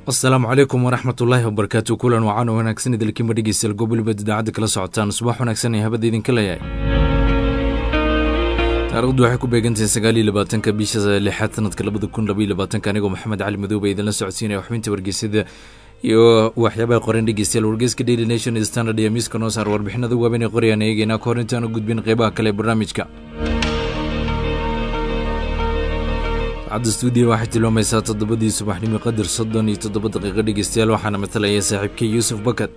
asalaamu calaykum waraxmatullaahi wabarakaatu. kulan wacan oo wanaagsan idilkiima dhegeystayaal gobolba idaacadda kala socotaan. subax wanaagsan ee habada idinka leeyahay. taariikhdu waxay ku beegantahay 29 bisha 6 sanadka 2022. anigoo maxamed cali madoobe idinla socodsiinaya xubinta wargeysyada iyo waxyaabaha qoran dhegeystayaal. wargeyska Daily Nation Standard iyo miiska noo saar warbixinada waaweyn ee qorayaan eegayna ka hor intaan u gudbin qeybaha kale ee barnaamijka. عد استوديو واحد تلوميسا تضبطي صباح نمي قدر صدني تضبط دقيقة دقيقة وحنا مثلا يا صاحبك يوسف بكت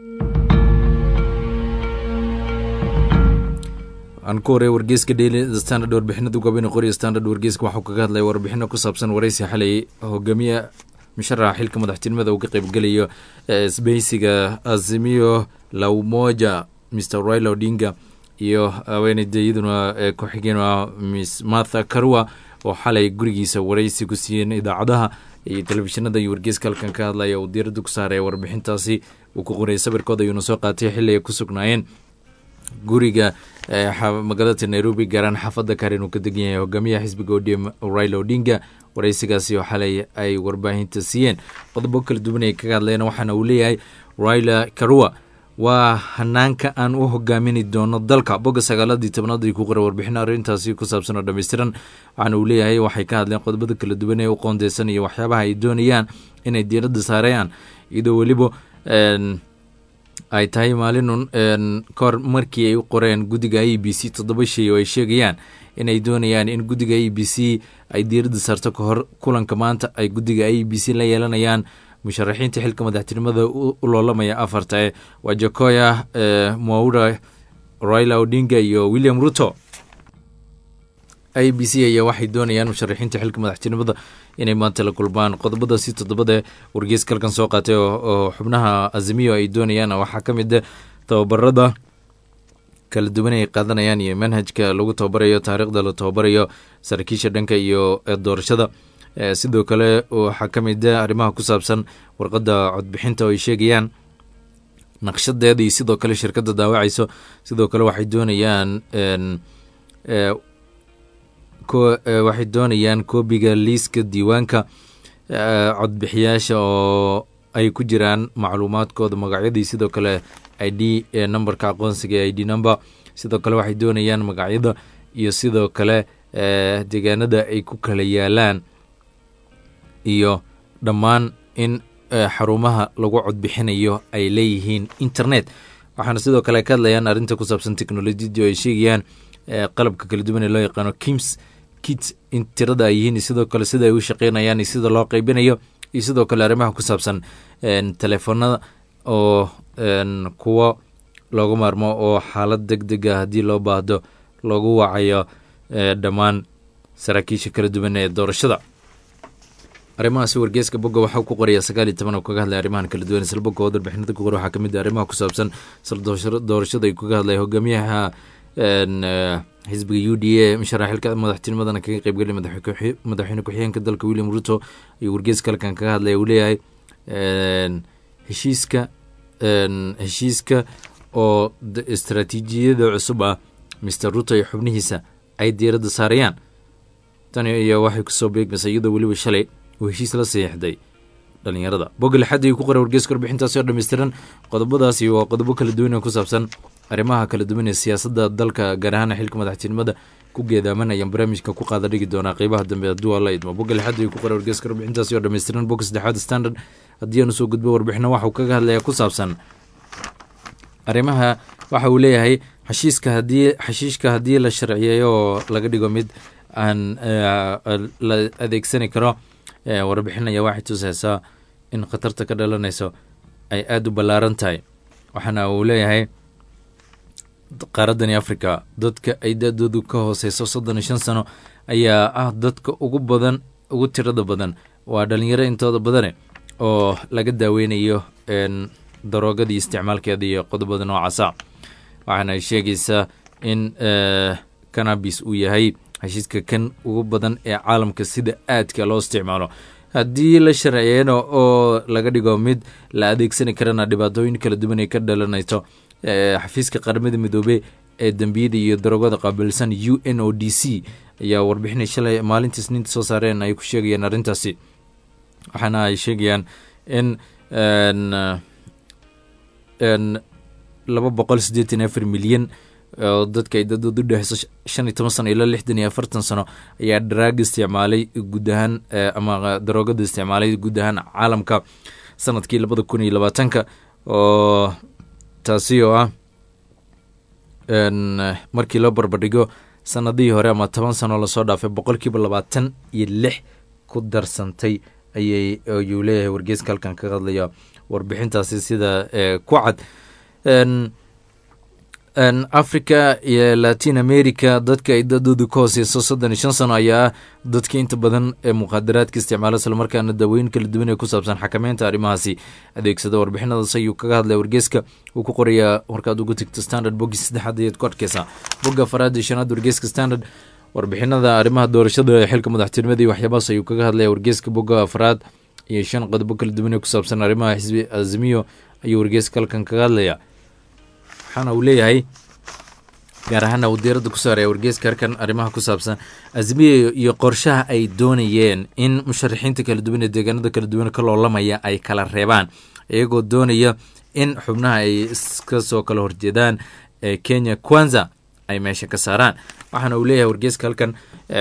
أنكوري ورجيسك ديلي ستاندرد وربحنا دوقا بين قوري ستاندرد ورجيسك وحوكا قاد لي وربحنا كصابسن وريسي حالي هو جميع مشرع حيلك مدحتين ماذا وقيب قليو سبيسيغا أزميو لو موجا مستر رايلا ودينغا iyo haweeneyda ku-xigeen Miss Martha Karua oo xalay gurigiisa wareysi ku siiyeen idaacadaha iyo telefishinada iyo wargeyska halkan ka hadlaya oo diiradda ku saaray warbixintaasi uu ku qoray sawirkooda ayuu soo qaatay xilli ay ku sugnaayeen guriga magaalada Nairobi garan xaafadda Karen uu ka degan yahay hogaamiyaha xisbiga ODM Raila Odinga. wareysigaasi oo xalay ay warbaahinta siiyeen qodobo kala duwan ay kaga hadlayeen waxaana uu leeyahay Raila Karua waa hanaanka aan u hogaamin doono dalka boga 19 ay ku qoray warbixin arintaasi ku saabsan oo dhameystiran. waxaan uu leeyahay waxay ka hadleen qodobada kala duwan ee u qoondeysan iyo waxyaabaha ay doonayaan inay diiradda saarayaan iyadoo waliba ay tahay maalin kor markii ay u qoreen gudiga IEBC 7 shay oo ay sheegayaan inay doonayaan in gudiga IEBC ay diiradda saarto ka hor kulanka maanta ay gudiga IEBC la yeelanayaan musharaxiinta xilka madaxtinimada u loolamaya afarta Wajakoya Mwaura Raila Odinga iyo William Ruto. IEBC ayaa waxay doonayaan musharaxiinta xilka madaxtinimada inay maanta la kulmaan qodobada si todobada wargeyska halkan soo qaatay oo xubnaha Azimio ay doonayaan waxaa ka mid ah tababarada kala duwan ay qaadanayaan iyo manhajka lagu tababarayo taariikhda la tababarayo saraakiisha dhanka iyo doorashada. sidoo kale waxaa ka mid ah arrimaha ku saabsan warqadda codbixinta oo ay sheegayaan naqshadeeda iyo sidoo kale shirkadda daawacayso. sidoo kale waxay doonayaan koobiga liiska diiwaanka codbixiyaasha oo ay ku jiraan macluumaadkooda magacyadii sidoo kale ID numberka aqoonsiga ID number. sidoo kale waxay doonayaan magacyada iyo sidoo kale deegaanada ay ku kala yaalaan iyo dhammaan in xarumaha lagu codbixinayo ay leeyihiin internet. waxaana sidoo kale ka hadlayaan arrinta ku saabsan teknolojiyadda oo ay sheegayaan qalabka kala duwan ee loo yaqaano KIMS kit in tirada ay yihiin sidoo kale sida ay u shaqeynayaan sida loo qaybinayo iyo sidoo kale arrimaha ku saabsan telefoonada oo kuwa loogu maarmo oo xaalad degdeg ah haddii loo baahdo loogu wacayo dhammaan saraakiisha kala duwan ee doorashada. arrimahaasi wargeyska boga waxaa ku qoraya 19 oo kaga hadlay arrimahan kala duwan isla boga warbixinada ku qoray waxaa ka mid ah arrimaha ku saabsan doorashada ay kaga hadlay hogaamiyaha xisbiga UDA musharax xilka madaxtinimadana kaga qaybgalay madaxweyne ku-xigeenka dalka William Ruto iyo wargeyska halkan kaga hadlay uu leeyahay heshiiska oo istaraatiijiyada cusub ah Mr Ruto iyo xubnihiisa ay diiradda saarayaan. tani ayaa waxay ku soo beegmaysaa iyadoo waliba shalay uu heshiis la saxiixday dhalinyarada. boga lixaad ay ku qoray wargeyska warbixintaasi oo dhameystiran qodobadaasi waa qodobo kala duwan oo ku saabsan arrimaha kala duwan ee siyaasadda dalka gaar ahaan xilka madaxtinimada ku geedaamanaya barnaamijka ku qaada dhigi doona qeybaha dambe hadduu alla idmo. boga lixaad ay ku qoray wargeyska warbixintaasi oo dhameystiran. boga saddexaad Standard haddii aan soo gudbo warbixino waxa uu kaga hadlaya ku saabsan arrimaha waxa uu leeyahay xashiishka haddii la sharciyeeyo oo laga dhigo mid aan la adeegsani karo. warbixinaya waxay tusaysaa in khatarta ka dhalanayso ay aad u ballaaran tahay. waxaana uu leeyahay qaaradani Afrika dadka ay da-doodu ka hooseyso 35 sano ayaa ah dadka ugu tirada badan waa dhalinyaro intooda badane oo laga daaweynayo daroogadii isticmaalkeeda iyo qodobada noocaasa. waxaana ay sheegaysaa in cannabis uu yahay heshiiska kan ugu badan ee caalamka sida aadka loo isticmaalo. haddii la sharciyeeno oo laga dhigo mid la adeegsani karana dhibaatooyin kala duwan ay ka dhalanayso. xafiiska qaramada midoobay ee dambiyada iyo daroogada qaabilsan UNODC ayaa warbixinay shalay maalintii Isniinta soo saareen ay ku sheegayaan arrintaasi. waxaana ay sheegayaan in 284 milyan oo dadka ay dadoodu dhexeyso 15 sano ilaa 64 sano ayaa drug isticmaalay guud ahaan ama daroogada isticmaalay guud ahaan caalamka sanadkii 2020 oo taasi oo ah markii loo barbardhigo sanadihii hore ama 10 sano lasoo dhaafay 26% ku darsantay ayuu leeyahay wargeyska halkan ka hadlaya warbixintaasi sida ku cad Africa iyo Latin America dadka ay dadoodu ka hooseyso 35 sano ayaa dadka inta badan ee muqaadaraadka isticmaala isla markaana dawooyin kala duwan ee ku saabsan xakameynta arrimahaasi adeegsada warbixinadaas ayuu kaga hadlay wargeyska uu ku qorayaa markaad ugu tagto Standard bogis saddexaad ayaad ku arkaysaa bogga afraad iyo shanaad wargeyska Standard warbixinada arrimaha doorashada ee xilka madaxtinimada iyo waxyaabahaas ayuu kaga hadlaya wargeyska bogga afraad iyo shan qodobo kala duwan ee ku saabsan arrimaha xisbi Azimio ayuu wargeyska halkan kaga hadlaya waxaana uu leeyahay gaar ahaan uu diiradda ku saaraya wargeyska halkan arrimaha ku saabsan Azimio iyo qorshaha ay doonayeen in musharaxiinta kala duwan ee deegaanada kala duwan ka loolamaya ay kala reebaan iyagoo doonaya in xubnaha ay iska soo kala horjeedaan Kenya Kwanza ay meesha ka saaraan waxaana uu leeyahay wargeyska halkan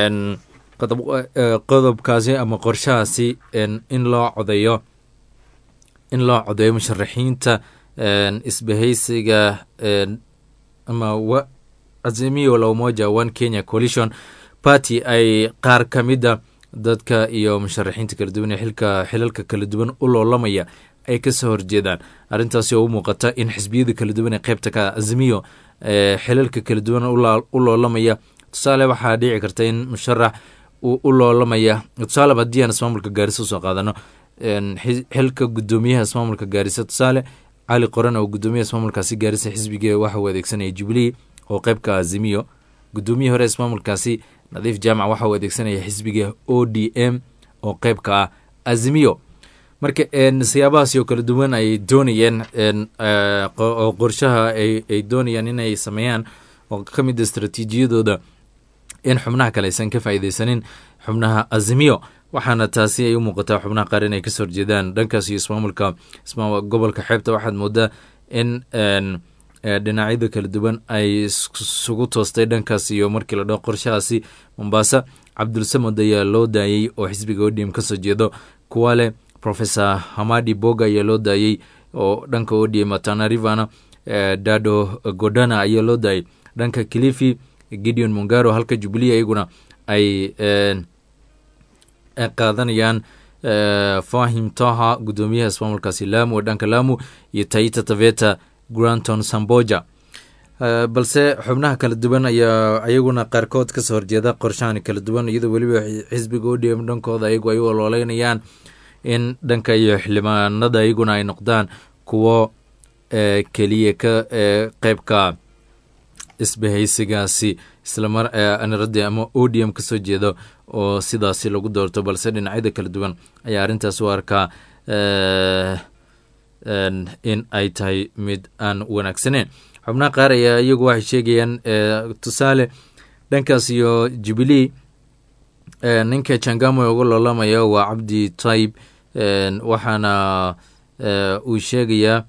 qodobkaasi ama qorshahaasi in loo codeeyo musharaxiinta isbahaysiga ama Azimio la Umoja One Kenya Coalition Party ay qaar ka mida dadka iyo musharaxiinta kala duwan ee xilalka kala duwan u loolamaya ay ka soo horjeedaan arrintaasi oo u muuqata in xisbiyada kala duwan ee qaybta ka Azimio xilalka kala duwan u loolamaya tusaale waxaa dhici karta in musharax u loolamaya tusaale haddii aan ismaamulka Gaarisa soo qaadano xilka gudoomiyaha ismaamulka Gaarisa tusaale cali qoran oo gudoomiyaha ismaamulkaasi Gaarisa xisbiga waxa uu adeegsanaya Jubilee oo qaybka Azimio gudoomiyaha hore ismaamulkaasi Nadiif Jaamac waxa uu adeegsanaya xisbiga ODM oo qaybka Azimio marka siyaabahaas oo kala duwan ay doonayeen oo qorshaha ay doonayaan inay sameeyaan oo ka mid istaraatiijiyadooda in xubnaha kale aysan ka faa'iideysanin xubnaha Azimio waxaana taasi ay u muuqataa xubnaha qaar inay ka soo horjeedaan dhankaas iyo ismaamulka gobolka xeebta waxaad moodaa in dhinacyada kala duwan ay isugu toostay dhankaas iyo markii la dhaho qorshahaasi Mombasa Cabdulsamad ayaa loo daayay oo xisbiga ODM ka soo jeedo kuwa leh Professor Hamadi Boga ayaa loo daayay oo dhanka ODM Tana Rivana Dado Godana ayaa loo daayay dhanka Kilifi Gideon Mungaro halka Jubilee ayaguna ay qaadanayaan Fahim Taha gudoomiyaha ismaamulkaasi Lamu dhanka Lamu iyo Taita Taveta Granton Samboja balse xubnaha kala duwan ayaa ayaguna qaarkood ka soo horjeeda qorshahan kala duwan iyadoo waliba xisbiga ODM dhankooda ayagu ay ololeynayaan in dhanka iyo xildhibaanada ayaguna ay noqdaan kuwo keliya ka qaybka isbahaysigaasi islamar anarada ama ODM ka soo jeedo oo sidaasi lagu doorto balse dhinacyada kala duwan ayaa arrintaas u arkaa in ay tahay mid aan wanaagsaneyn xubnaha qaar ayaa iyagu waxay sheegayaan tusaale dhankaas iyo Jubilee ninka Changamwe uga loolamaya waa Cabdi Taib waxaana uu sheegayaa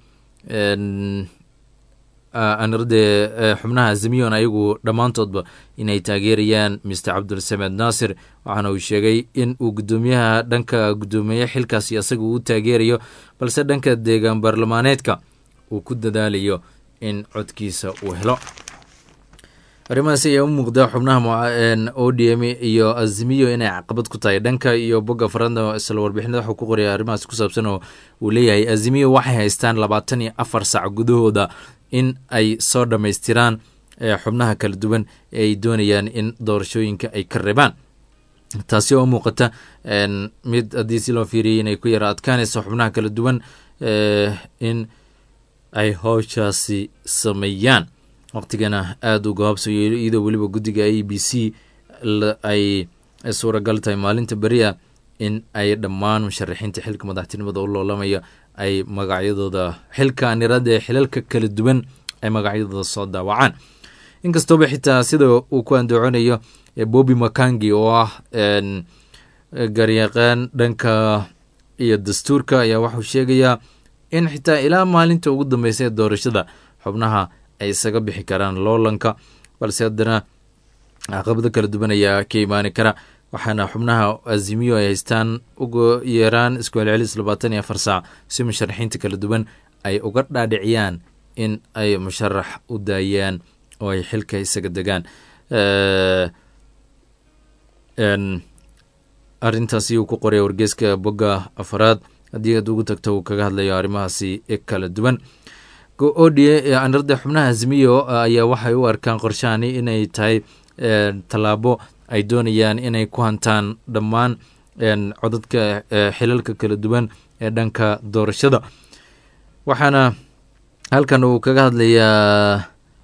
anarde xubnaha Azimio ayagu dhammaantoodba inay taageerayaan Mr. Abdul Samad Nasir waxaana uu sheegay in uu gudoomiyaha dhanka gudoomiye xilkaasi asaga uu taageerayo balse dhanka deegaan baarlamaaneedka uu ku dadaalayo in codkiisa uu helo arrimahaas ayaa u muuqda xubnaha ODM iyo Azimio inay caqabad ku tahay dhanka iyo bogga faranda isla warbixinada wuxuu ku qoraya arrimahaas ku saabsan oo uu leeyahay Azimio waxay haystaan 24 saac gudahooda in ay soo dhamaystiraan xubnaha kala duwan ee ay doonayaan in doorashooyinka ay ka reebaan taasi oo muuqata mid haddii si loo fiiriyay inay ku yara adkaanayso xubnaha kala duwan in ay howshaasi sameeyaan waqtigana aada u gaabsayo iyadoo weliba guddiga ABC ay suuragal tahay maalinta beriya in ay dhammaan musharaxiinta xilka madaxtinimada u loolamaya ay magacyadooda xilka anirada ee xilalka kala duwan ay magacyadooda soo daawacaan inkastooba xitaa sida uu ku andacoonayo Bobby Makangi oo ah garyaqaan dhanka iyo dastuurka ayaa waxuu sheegayaa in xitaa ilaa maalinta ugu dambeysa ee doorashada xubnaha ay isaga bixi karaan loolanka, balse haddana caqabado kala duwan ayaa ka imaani kara, waxaana xubnaha azimiyo ay haystaan ugu yeeraan isku celcelis 24 saac si musharaxiinta kala duwan ay uga dhaadhiciyaan in ay musharax u daayaan oo ay xilka isaga degaan. arrintaasi uu ku qoray wargeyska bogga afaraad, haddii aad ugu tagto uu kaga hadlayo arrimahaasi kala duwan. anarda xubnaha azimiyo ayaa waxay u arkaan qorshahani inay tahay tallaabo ay doonayaan inay ku hantaan dhammaan codadka xilalka kala duwan ee dhanka doorashada, waxaana halkan uu kaga hadlayaa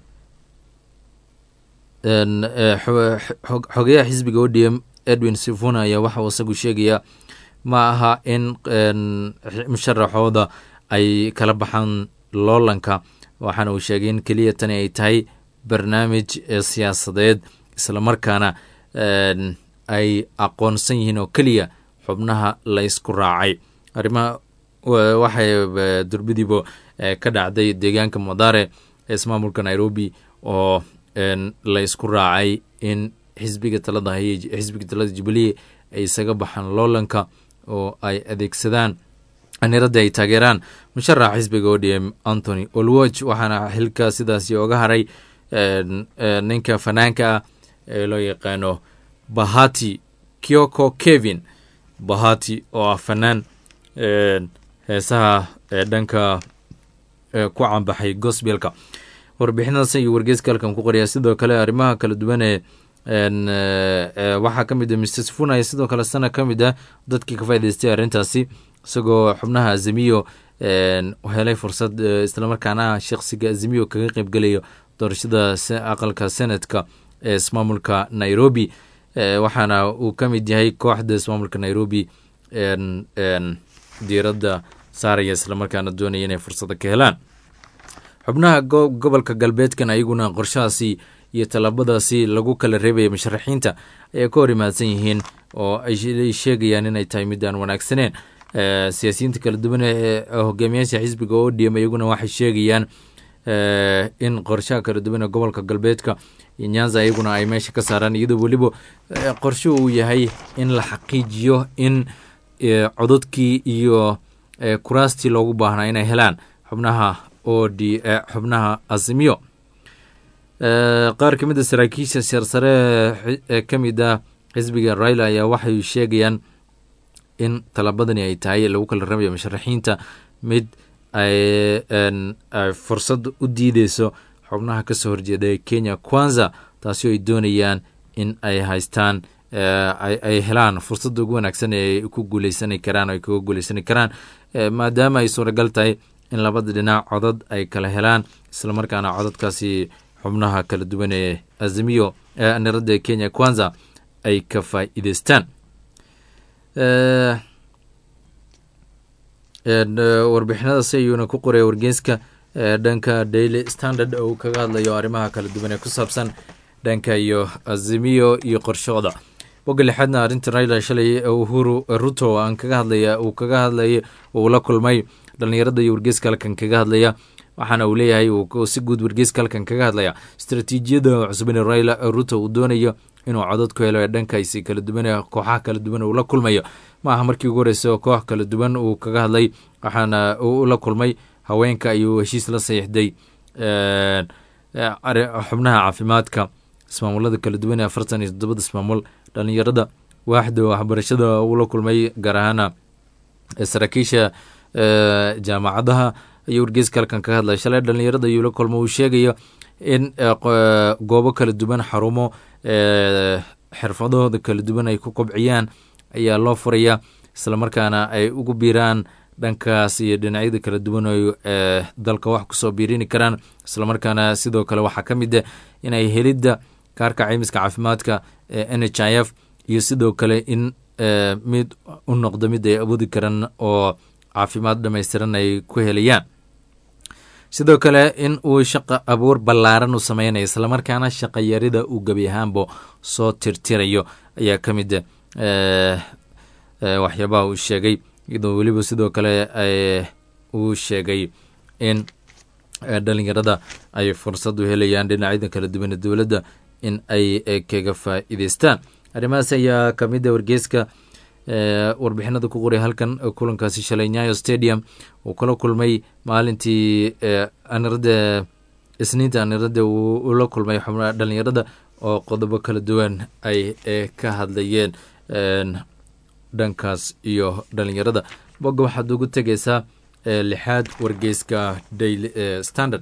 xogeyaha xisbiga ODM Edwin Sifuna ayaa waxa uu isagu sheegayaa ma aha in musharaxooda ay kala baxaan loolanka, waxaana uu sheegay in keliya tani ay tahay barnaamij siyaasadeed, islamarkaana ay aqoonsan yihiin oo keliya xubnaha la ysku raacay. arrimaha waxay durbidiiba ka dhacday deegaanka Mathare ee ismaamulka Nairobi oo la ysku raacay in xisbiga talada Jubilee ay isaga baxaan loolanka oo ay adeegsadaan anirada ay taageeraan musharaxa xisbiga ODM Anthony Oluoch, waxaana xilka sidaasi oga haray ninka fanaanka ah ee loo yaqaano Bahati Kioko Kevin Bahati, oo ah fanaan heesaha dhanka ku caanbaxay gospelka. warbixinadaas iyo wargeyska halkan ku qoraya. sidoo kale arrimaha kala duwan ee waxaa ka mid ah Mr. Sifuna sidoo kale sana ka mid ah dadkii ka faa'iidaystay arrintaasi, isagoo xubnaha azimiyo helay fursad islamarkaana shakhsiga azimiyo kaga qayb galayo doorashada aqalka senatka ee ismaamulka Nairobi, waxaana uu ka mid yahay kooxda ismaamulka Nairobi diiradda saaraya islamarkaana doonaya inay fursada ka helaan. xubnaha gobolka galbeedkan ayaguna qorshahaasi iyo tallaabadaasi lagu kala reebaya musharaxiinta ayay ka hor imaadsan yihiin oo ay sheegayaan inay tahay mid aan wanaagsaneen. siyaasiyiinta kala duwan ee hogaamiyaasha xisbiga ODM ayaguna waxay sheegayaan in qorshaha kala duwan ee gobolka galbeedka iyo Nyanza ayaguna ay meesha ka saaraan, iyadoo weliba qorsho uu yahay in la xaqiijiyo in codadkii iyo kuraastii loogu baahnaa inay helaan xubnaha xubnaha azimiyo. qaar ka mid a saraakiisha sarsare ee ka mid ah xisbiga Raila ayaa waxay sheegayaan in talabadani ay tahay lagu kala rabayo musharaxiinta mid ay fursad u diideyso xubnaha ka soo horjeeda ee Kenya Kwanza, taasi oo ay doonayaan in ay haystaan ay helaan fursadda ugu wanaagsan ee ku guuleysani karaan oo ay kaga guuleysani karaan, maadaama ay suuragal tahay in labada dhinac codad ay kala helaan, islamarkaana codadkaasi xubnaha kala duwan ee azimiyo anirada ee Kenya Kwanza ay ka faa'iidaystaan. warbixinadaas ayuuna ku qoray wargeyska dhanka Daily Standard oo kaga hadlayo arrimaha kala duwan ee ku saabsan dhanka iyo azimiyo iyo qorshooda. bogga lixaadna arrinta Raila shalay Uhuru Ruto aan kaga hadlaya uu la kulmay dhalinyarada iyo wargeyska halkan kaga hadlaya, waxaana uu leeyahay uu si guud wargeyska halkan kaga hadlaya istaraatiijiyada cusub ee Raila Ruto uu doonayo inuu codad ku helo ee dhankaasi kala duwan ee kooxaha kala duwan uu la kulmayo. ma aha markii ugu horeysa koox kala duwan uu kaga hadlay, waxaana uu la kulmay haweenka ayuu heshiis la saxiixday xubnaha caafimaadka ismaamulada kala duwan ee 47 ismaamul, dhalinyarada waaxda waxbarashada uu la kulmay, gaar ahaan saraakiisha jaamacadaha ayuu wargeyska halkan kaga hadlay. shalay dhalinyarada ayuu la kulmo, uu sheegayo in goobo kala duwan xarumo xirfadahooda kala duwan ay ku kobciyaan ayaa loo furaya, islamarkaana ay ugu biiraan dhankaas iyo dhinacyada kala duwan oo dalka wax kusoo biirini karaan. islamarkaana sidoo kale waxaa ka mid ah inay helidda kaarka caymiska caafimaadka NHIF iyo sidoo kale in mid u noqdo mid ay awoodi karaan oo caafimaad dhamaystiran ay ku helayaan. sidoo kale in uu shaqo abuur ballaaran u sameynayo, islamarkaana shaqo yarida uu gebi ahaanba soo tirtirayo ayaa ka mid waxyaabaha uu sheegay. iyadoo weliba sidoo kale uu sheegay in dhalinyarada ay fursad u helayaan dhinacyada kala duwan ee dowladda in ay kaga faa'iidaystaan. arrimahaas ayaa ka mid a wargeyska warbixinada ku qoray halkan. kulankaasi shalay Nyayo Stadium uu kala kulmay maalintii isniinta anirada uu la kulmay xubnaha dhalinyarada oo qodobo kala duwan ay ka hadlayeen dhankaas iyo dhalinyarada. bogga waxaad ugu tegaysaa 6aad wargeyska Daily Standard.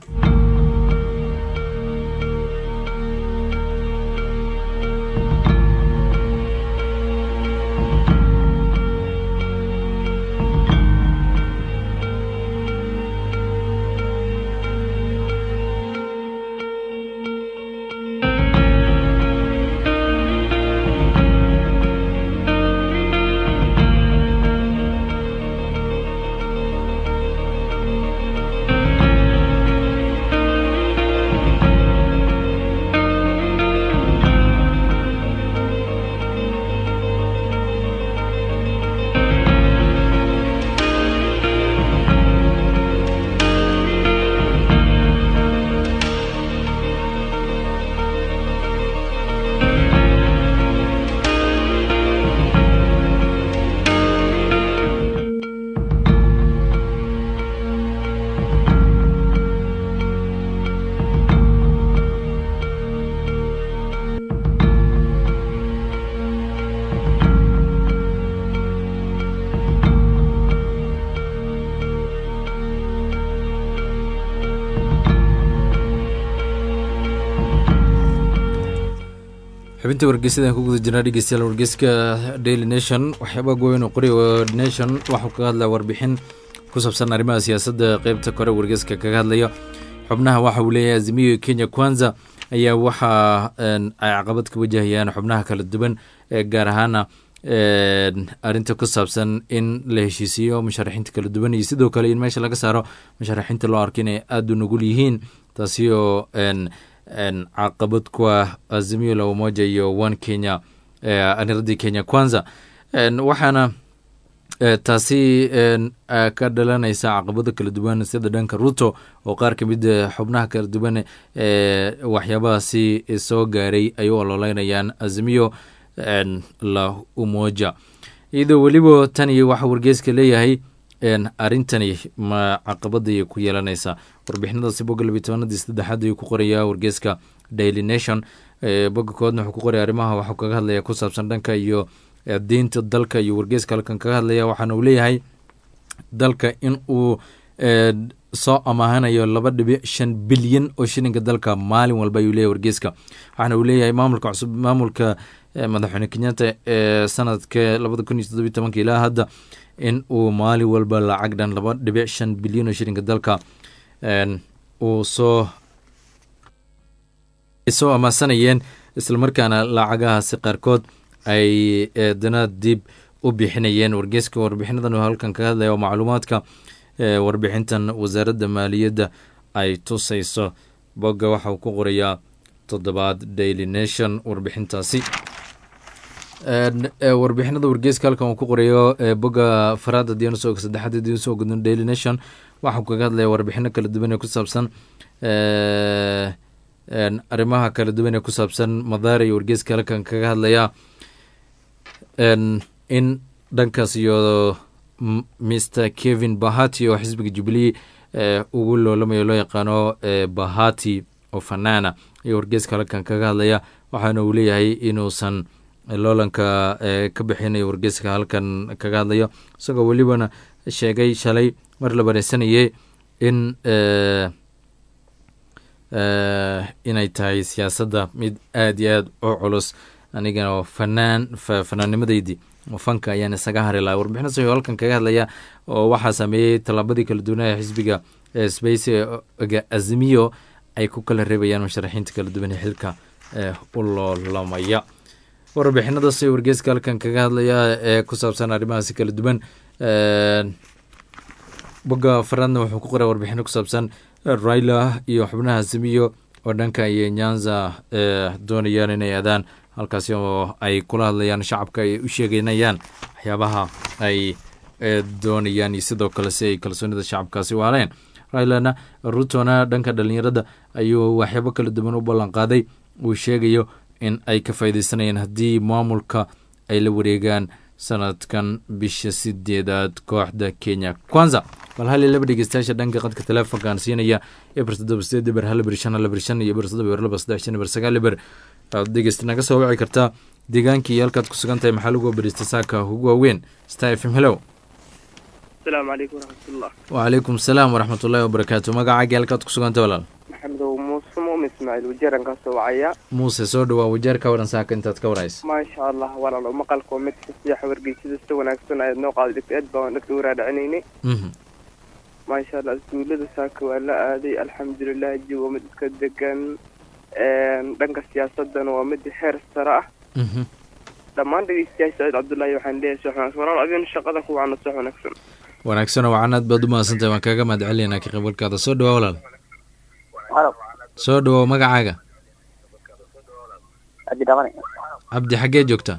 xubinta wargeysyada ku guda jirnaa dhegeystayaal. wargeyska Daily Nation waxyaabaa goyn oo qoray Nation waxuu kaga hadlaya warbixin ku saabsan arrimaha siyaasadda qaybta kore wargeyska kaga hadlaya. xubnaha waxa uu leeyahay Azimio Kenya Kwanza ayaa waxa ay caqabad ka wajahayaan xubnaha kala duwan gaar ahaan arrinta ku saabsan in la heshiisiyo musharaxiinta kala duwan iyo sidoo kale in meesha laga saaro musharaxiinta loo arko inay aad u nugul yihiin, taasi oo caqabad ku ah Azimio la Umoja iyo One Kenya aniradii Kenya Kwanza. waxaana taasi ka dhalanaysa caqabado kala duwan sida dhanka Ruto oo qaar ka mid xubnaha kala duwan waxyaabahaasi soo gaaray ay u ololeynayaan Azimio la Umoja. iyadoo weliba tan iyo waxa wargeyska leeyahay arrintani ma caqabada ku yeelanaysa. warbixinadaasi bogga 12 ayuu ku qorayaa wargeyska Daily Nation. bogga koodna wuxuu ku qoray arrimaha waxuu kaga hadlaya ku saabsan dhanka iyo diinta dalka iyo wargeyska halkan kaga hadlaya. waxaana uu leeyahay dalka in uu soo amaahanayo 2.5 bilyan oo shilinka dalka maalin walba ayuu leeyahay wargeyska. waxaana uu leeyahay maamulka cusub maamulka madaxweyne Kenyatta sanadka 2017 ilaa hadda in uu maalin walba lacag dhan 2.5 bilyan oo shilinka dalka uu soo amaasanayeen, islamarkaana lacagahaasi qaarkood ay dana dib u bixinayeen. wargeyska warbixinadan halkan kaga hadlaya oo macluumaadka warbixintan wasaaradda maaliyadda ay tusayso. bogga waxa uu ku qorayaa 7 Daily Nation warbixintaasi. warbixinada wargeyska halkan uu ku qorayo bogga faraada diyaanusoo 3 diyaanusoo gudun Daily Nation waxa uu kaga hadlaya warbixino kala duwan ee ku saabsan arrimaha kala duwan ee ku saabsan Mathare iyo wargeyska halkan kaga hadlaya in dhankaas iyo Mr Kevin Bahati oo xisbiga Jubilee ugu loolamayo loo yaqaano Bahati oo fanaana iyo wargeyska halkan kaga hadlaya. waxaana uu leeyahay inuusan loolanka ka bixinayo wargeyska halkan kaga hadlayo, isagoo welibana sheegay shalay mar la bareysanayay in inay tahay siyaasadda mid aad iyo aad u culus. anigana fanaannimadeydii fanka ayaan isaga hari lahaa. warbixinaas ayuu halkan kaga hadlaya oo waxaa sameeyey tallaabadii kala duwan ee xisbiga Space Azimio ay ku kala reebayaan musharaxiinta kala duwan ee xilka u loolamaya. warbixinadaas ayuu wargeyska halkan kaga hadlaya ee ku saabsan arrimahaasi kala duwan. bogga faraadna wuxuu ku qoray warbixino ku saabsan Raila iyo xubnaha Azimio oo dhanka iyo Nyanza doonayaan inay aadaan halkaasi oo ay kula hadlayaan shacabka ay u sheeganayaan waxyaabaha ay doonayaan iyo sidoo kale si ay kalsoonida shacabkaasi u haleen. railana rutona dhanka dhalinyarada ayuu waxyaabo kala duwan u ballan qaaday, uu sheegayo in ay ka faaideysanayaan haddii maamulka ay la wareegaan sanadkan bisha 8 kooxda Kenya Kwanza. bal hal laba dhegeystayaasha dhanka qadka telefoonkan siinaya eber 7 eber hal eber 5 eber 5 iyo eber 7 eber 2 3 eber 9 eber dhegeysta naga soo wici kartaa deegaankii halkaad ku sugan tahay maxaa lagu barista saaka ugu waaweyn. Star FM. hello. السلام عليكم ورحمة الله. وعليكم السلام ورحمة الله وبركاته. magacaaga halkaad ku sugan tahay walaal? محمد وموسى مؤمن إسماعيل وجيران كاسو وعيا. موسى soo dhawaa wajeer ka waran saaka intaad ka warayso. ما شاء الله ولا لو مقالكم مid siyax wargeysyada si wanaagsan ay noo qaadayay aad baan dadka waraadcinayni. ما شاء الله iskuulada saaka waa la aaday alxamdulillah jiwo mid ka degan dhanka siyaasadana waa mid heer sare ah. dhammaan dhageystayaasha Said Cabdullaahi waxaan leeyahay suxaan walaal adin shaqada ku wacna soo wanaagsan wacanaad baad u mahadsantahay waan kaaga mahadcelinaynaa ka qaybgalkaada. soo dhawaa walaal. soo dhawaa magacaaga? cabdi xaggee joogtaa?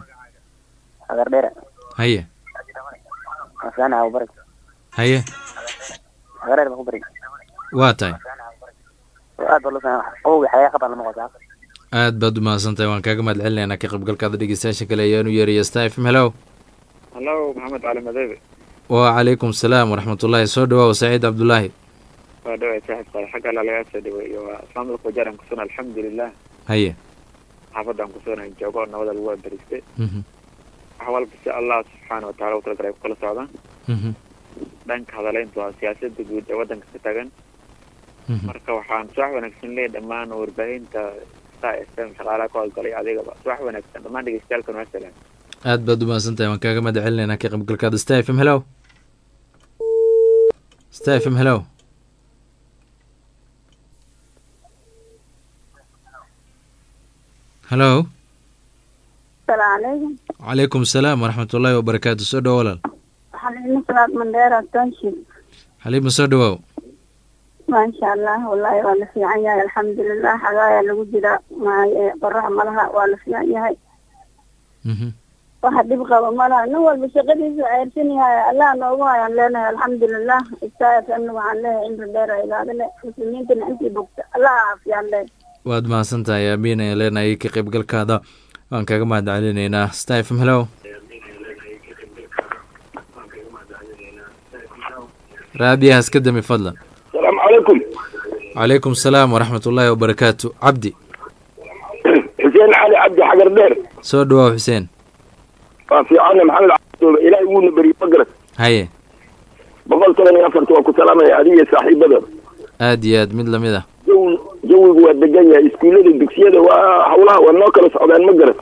haye haye waa tahay aad baad u mahadsantahay waan kaaga mahadcelinaynaa ka qaybgalkaada. dhegeystayaasha kale ayaanu yeeraya. Star FM. hello. maxamed cali madebe. وعليكم السلام ورحمة الله. سو دواء وسعيد عبد الله. دواء صاحب صالح حق الله لا يسعد وإسلام القجار كسونا الحمد لله. هيا. حافظ عن كسونا جوابنا وهذا الواد دريسته. أحوال بس الله سبحانه وتعالى وترى كل صعبة. دانك هذا لين تو سياسة تقول جوادنا كستاجن. مركب وحان صح ونكسن ليه دمان وربعين تا استم شغالة كل قليل عليه بقى صح ونكسن دمان دي يستاهل كنا مثلا. aad baad u mahadsantahay waan kaaga mahadcelinaynaa ka qaybgalkaada. Star FM. hello. Star FM. hello. hello. السلام عليكم. وعليكم السلام ورحمة الله وبركاته. soo dhawa walaal. حليم صلاة منديرة تنشي. حليم soo dhawa. ما شاء الله والله وانا في عيا الحمد لله حقايا اللي وجد مع برا ملها وانا في عيا. واحد يبغى مرة نول بشغلي عارفيني الله نوعا لنا الحمد لله استاذ انه عليه عند الدار الى هذا مسلمين انت بوقت الله عافيه عليه. waad mahadsantahay amiin ayaan leenahay ka qaybgalkaada waan kaaga mahadcelinaynaa. Star FM. hello. raadiyaha iska dami fadlan. السلام عليكم. وعليكم السلام ورحمة الله وبركاته. عبدي. حسين علي عبدي حجر دير. soo dhawa حسين. في عنا محمد عبد إلهي يقول بري بقرة. هاي. بقول ترى أنا أفرت وأكو سلامة يا هذه صاحب بدر. آدياد مد لمده. جو هو الدجاجة إسكولة الدكسية وحولها والناقل صعدان مقرة.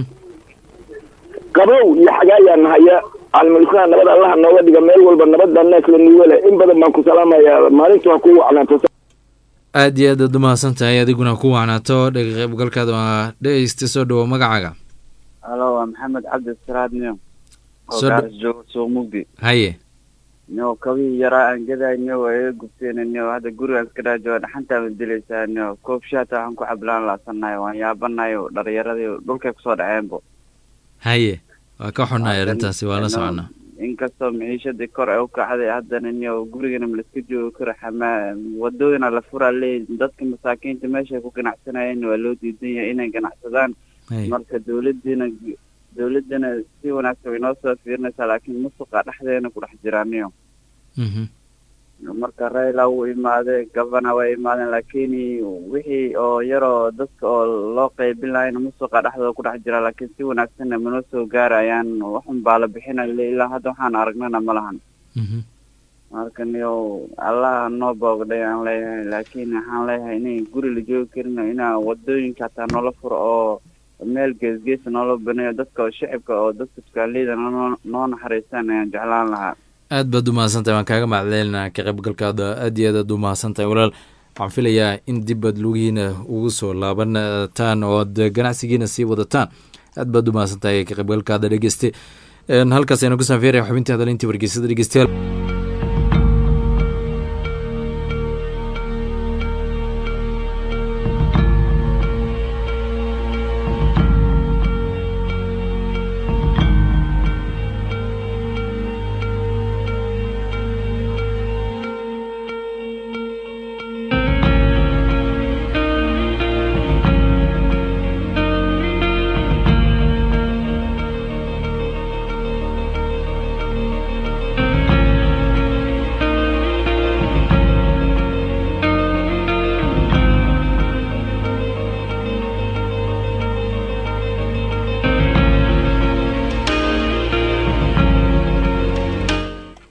قبوا يا حجايا النهاية على الملكان نبض الله النواد جمال والبنبض الناس للنيولة إن بدل ما أكو سلامة يا مالك وأكو على تص. آدياد دماسنتها adiguna ku wacnaato qaybgalkaada waa dhegeysta. soo dhawo magacaaga? هلا محمد عبد السراد نيو سوق مقدي. هاي نيو كوي يرى ان كذا نيو اي قبتين نيو هذا غوري اسكدا جو حنتا بدليسا نيو كوب شاتا عن كو عبلان لا سنايو وان يابنايو دhallinyaradii dhulka ku soo dhaceenbo. haye waa ka xunnaay arintaasi waa la soconaa. inkastoo maciishadii kor ay u kacday haddana niyo gurigana malaska joogo kara xamaa wadooyina la furaa leey dadka masaakiinta meesha ku ganacsanayeen waa loo diidan yahay inay ganacsadaan. marka dawladana si wanaagsan way noo soo fiirinaysaa laakiin musuqa dhexdeena ku dhex jiraaniyo. marka Raila uu imaaday governor way imaadeen laakiin wixii oo yaroo dadka oo loo qaybin lahayn musuqa dhexdooda ku dhex jira laakiin si wanaagsan ma noo soo gaarayaan waxun baa la bixinay ilaa hadda waxaan aragnana ma lahan. marka niyo Allah noo boogday aan leeyahay laakiin waxaan leeyahay inay guri la joogi karin inaa wadooyinka taa noola furo oo meel gees noo baneeyo dadka shacabka oo dadka iskaalida noo naxariistaan ayaan jeclaan lahaa. aad baad u mahadsantahay waan kaaga mahadcelinaynaa ka qaybgalkaada. aad iyo aad u mahadsantahay walaal. waxaan filayaa in dib aad lugihiina ugu soo laabataan oo aad ganacsigiina sii wadataan. aad baad u mahadsantahay ka qaybgalkaada dhegeyste. halkaas aynu ku saafeeraya xubintii hadalintii wargeysada dhegeystayaal.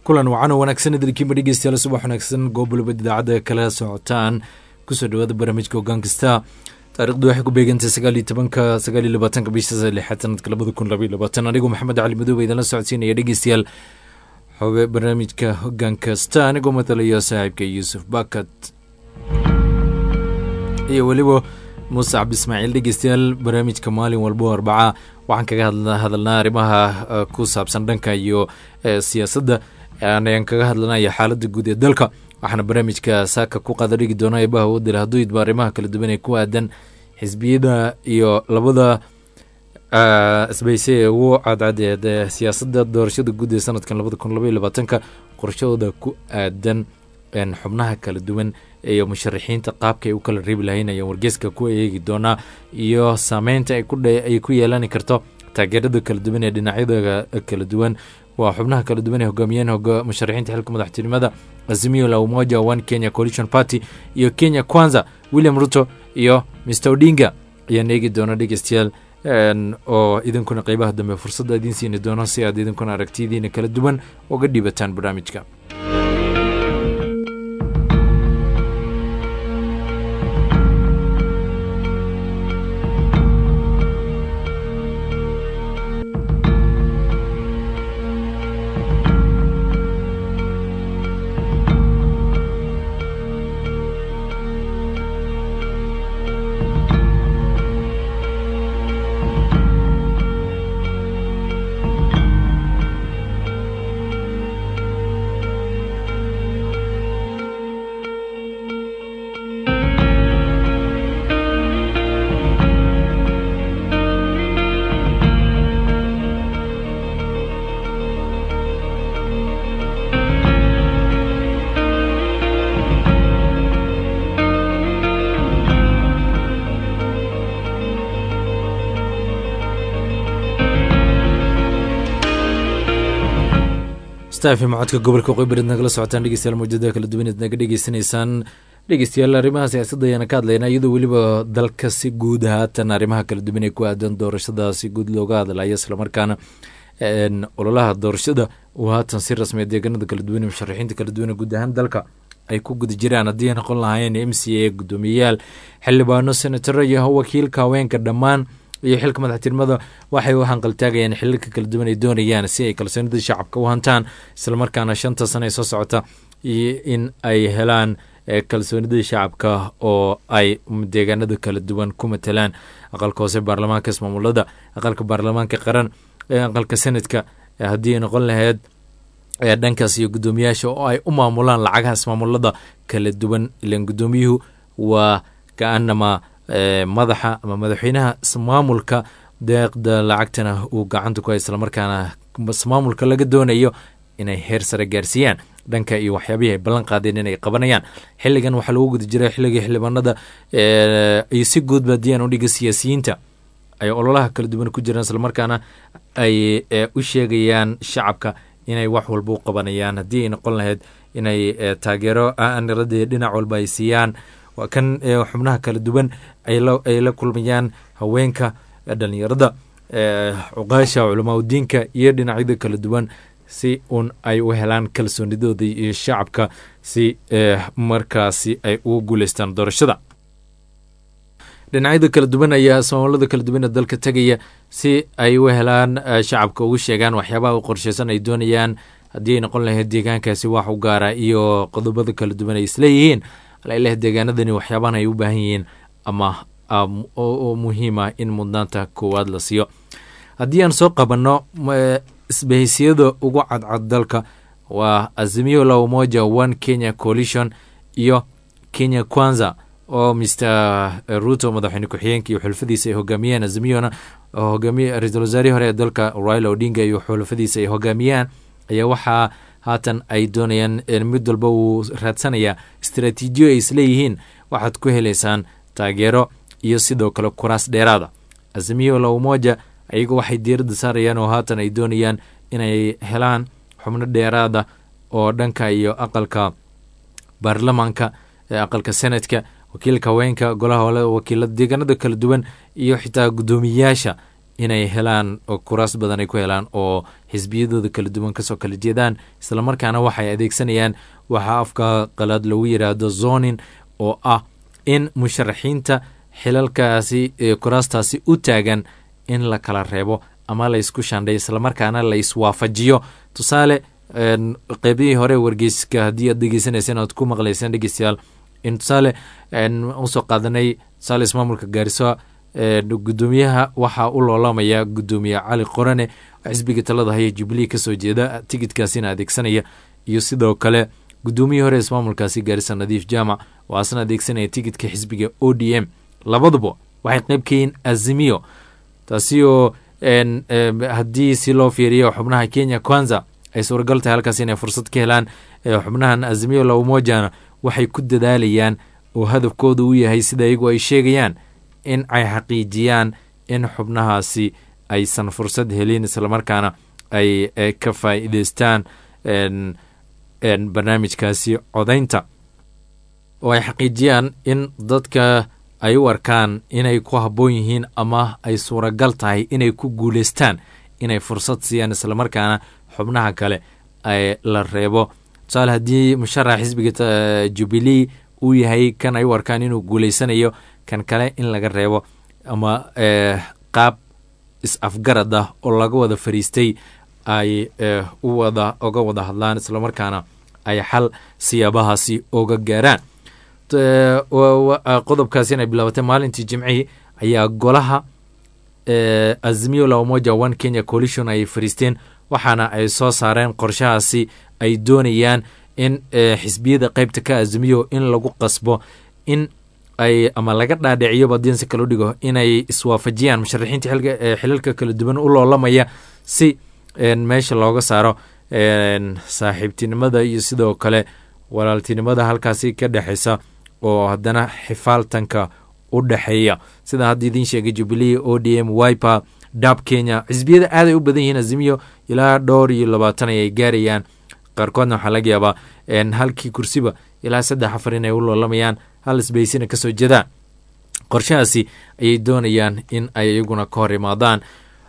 kulan wacan oo wanaagsan idinkiima dhegeystayaal subax wanaagsan gobolba idaacadda kala socotaan kusoo dhawaada barnaamijka hoggaan kasta taariikhdu waxay ku beegantay 19 bisha 6 sanadka 2022 anigoo maxamed cali madoobe idinla socodsiinaya dhegeystayaal xoge barnaamijka hoggaan kasta anigoo matalayo saaxiibka yuusuf bakat iyo weliba muuse cabdi ismaaciil dhegeystayaal barnaamijka maalin walbo arbaca waxaan kaga hadalnaa arrimaha ku saabsan dhanka iyo siyaasadda ayaan kaga hadlanaya xaaladda guud ee dalka waxaana barnaamijka saaka ku qaada dhigi doona eebaha wadil hadduu idba arrimaha kala duwan ee ku aadan xisbiyada iyo labada isbayse ee ugu cadcadeed ee siyaasadda doorashada guud ee sanadkan 2022 qorshahooda ku aadan xubnaha kala duwan iyo musharaxiinta qaabka ay u kala reebi lahayn ayaan wargeyska ku eegi doonaa iyo saameynta ay ku yeelani karto taageerada kala duwan ee dhinacyada kala duwan waa xubnaha kala duwan ee hogaamiyeen musharaxiinta xilka madaxtinimada Azimio la Umoja One Kenya Coalition Party iyo Kenya Kwanza William Ruto iyo Mr Odinga ayaan eegi doona dhegeystayaal oo idinkuna qaybaha dambe fursadda idin siini doono si aad idinkuna aragtidiina kala duwan uga dhibataan barnaamijka. staafi macadka gobolka qoybareed nagala socotaan dhegeystayaal mawjadaha kala duwan eed naga dhegeysanaysaan dhegeystayaal arrimaha siyaasadda ayaana ka hadlaynaa iyadoo weliba dalka si guud haatan arrimaha kala duwan ee ku aadan doorashada si guud looga hadlayo islamarkaana ololaha doorashada uu haatan si rasmi deegaanada kala duwan ee musharaxiinta kala duwan guud ahaan dalka ay ku guda jiraan haddii ay noqon lahaayeen MCA guddoomiyayaal xildhibaano senataro iyo wakiilka haweenka dhammaan iyo xilka madaxtinimada waxay u hanqaltaagayaan xilka kala duwan ay doonayaan si ay kalsoonida shacabka u hantaan islamarkaana 5 sano ee soo socota in ay helaan kalsoonida shacabka oo ay deegaanada kala duwan ku matalaan aqalka hoose baarlamaanka ismaamulada aqalka baarlamaanka qaran aqalka senadka haddii ay noqon lahayd dhankaas iyo guddoomiyaasha oo ay u maamulaan lacagaha ismaamulada kala duwan ilaan guddoomiyuhu waa kaanama madaxa ama madaxweynaha ismaamulka deeqda lacagtana uu gacanta ku hay islamarkaana ismaamulka laga doonayo inay heer sare gaarsiiyaan dhanka iyo waxyaabihii ay ballan qaadeen inay qabanayaan xilligan waxaa lagu guda jiray xilligii xildhibaanada iyo si guud baadiyaan u dhiga siyaasiyiinta ay ololaha kala duwan ku jiraan islamarkaana ay u sheegayaan shacabka inay wax walba u qabanayaan haddii ay noqon lahayd inay taageero aniradii dhinac walba ay siiyaan waa kan xubnaha kala duwan ay la kulmayaan haweenka dhalinyarada cuqaasha culamaa udiinka iyo dhinacyada kala duwan si un ay u helaan kalsoonidooda iyo shacabka si markaasi ay ugu guuleystaan doorashada dhinacyada kala duwan ayaa ismaamulada kala duwan ee dalka tegaya si ay u helaan shacabka ugu sheegaan waxyaabaha u qorsheysan ay doonayaan haddii ay noqon lahayd deegaankaasi wax u gaara iyo qodobada kala duwan ay isleeyihiin alailah deegaanadani waxyaabahan ay u baahan yihiin ama oo muhiima in mudnaanta koowaad la siiyo haddii aan soo qabanno isbahaysiyada ugu cadcad dalka waa Azimio la Umoja One Kenya Coalition iyo Kenya Kwanza oo Mr Ruto madaxweyne ku-xigeenka iyo xulfadiisa ay hogaamiyeen Azimiona hogaamiye ra'iisul wasaare hore ee dalka Raila Odinga iyo xulfadiisa ay hogaamiyaan ayaa waxaa haatan ay doonayaan mid walba uu raadsanayaa istaraatiijiyo ay isleeyihiin waxaad ku helaysaan taageero iyo sidoo kale kuraas dheeraada Azimio la Umoja ayagu waxay diiradda saarayaan oo haatan ay doonayaan inay helaan xubno dheeraada oo dhanka iyo aqalka baarlamaanka aqalka senadka wakiilka haweenka golaha wakiilada deegaanada kala duwan iyo xitaa guddoomiyayaasha inay helaan oo kuraas badan ay ku helaan oo xisbiyadooda kala duwan kasoo kala jeedaan, islamarkaana waxay adeegsanayaan waxaa afka qalaad lagu yidhaahdo zonin, oo ah in musharaxiinta xilalkaasi kuraastaasi u taagan in la kala reebo ama la isku shandhay, islamarkaana la iswaafajiyo. tusaale qeybihii hore wargeyska haddii aad dhegeysanayseen oad ku maqlayseen dhegeystayaal, in tusaale usoo qaadanay tusaale ismaamulka Gaarisa, gudoomiyaha waxaa u loolamaya gudoomiye cali qorane xisbiga talada haya Jubilee kasoo jeeda, tigidkaasina adeegsanaya, iyo sidoo kale gudoomiyihii hore ismaamulkaasi Gaarisa Nadiif Jaamac oo asna adeegsanaya tigidka xisbiga ODM. labaduba waxay qayb ka yihiin Azimio, taasi oo haddii si loo fiiriyo xubnaha Kenya Kwanza ay suuragal tahay halkaas inay fursad ka helaan. xubnahan Azimio la Umoja waxay ku dadaalayaan oo hadafkooda u yahay sida iyagu ay sheegayaan in ay xaqiijiyaan in xubnahaasi aysan fursad helin, islamarkaana ay ka faa'iidaystaan barnaamijkaasi codaynta, oo ay xaqiijiyaan in dadka ay u arkaan inay ku habboon yihiin ama ay suuragal tahay inay ku guulaystaan inay fursad siiyaan, islamarkaana xubnaha kale ay la reebo. tusaale haddii musharax xisbiga Jubilee uu yahay kan ay u arkaan inuu guulaysanayo, kan kale in laga reebo, ama qaab is-afgarad ah oo laga wada fariistay ay uga wada hadlaan, islamarkaana ay xal siyaabahaasi oga gaaraan. qodobkaasi inay bilaabatay maalintii Jimcihii ayaa golaha Azimio la Umoja One Kenya Coalition ay fariisteen, waxaana ay soo saareen qorshahaasi ay doonayaan in xisbiyada qaybta ka Azimio in lagu qasbo in ay ama laga dhaadhiciyo badinsi kala dhigo inay iswaafajiyaan musharaxiinta xilalka kala duwan u loolamaya, si meesha looga saaro saaxiibtinimada iyo sidoo kale walaaltinimada halkaasi ka dhexeysa oo haddana xifaaltanka u dhexeeya. sida hadda idiin sheegay Jubilee, ODM, Wiper, DAP Kenya, xisbiyada aad ay u badan yihiin. Azimio ilaa 20 ayay gaarayaan, qaarkoodna waxaa laga yaabaa halkii kursiba ilaa 3-4 inay u loolamayaan, hal isbaysina kasoo jeedaan. qorshahaasi ayay doonayaan in ay iyaguna ka hor imaadaan.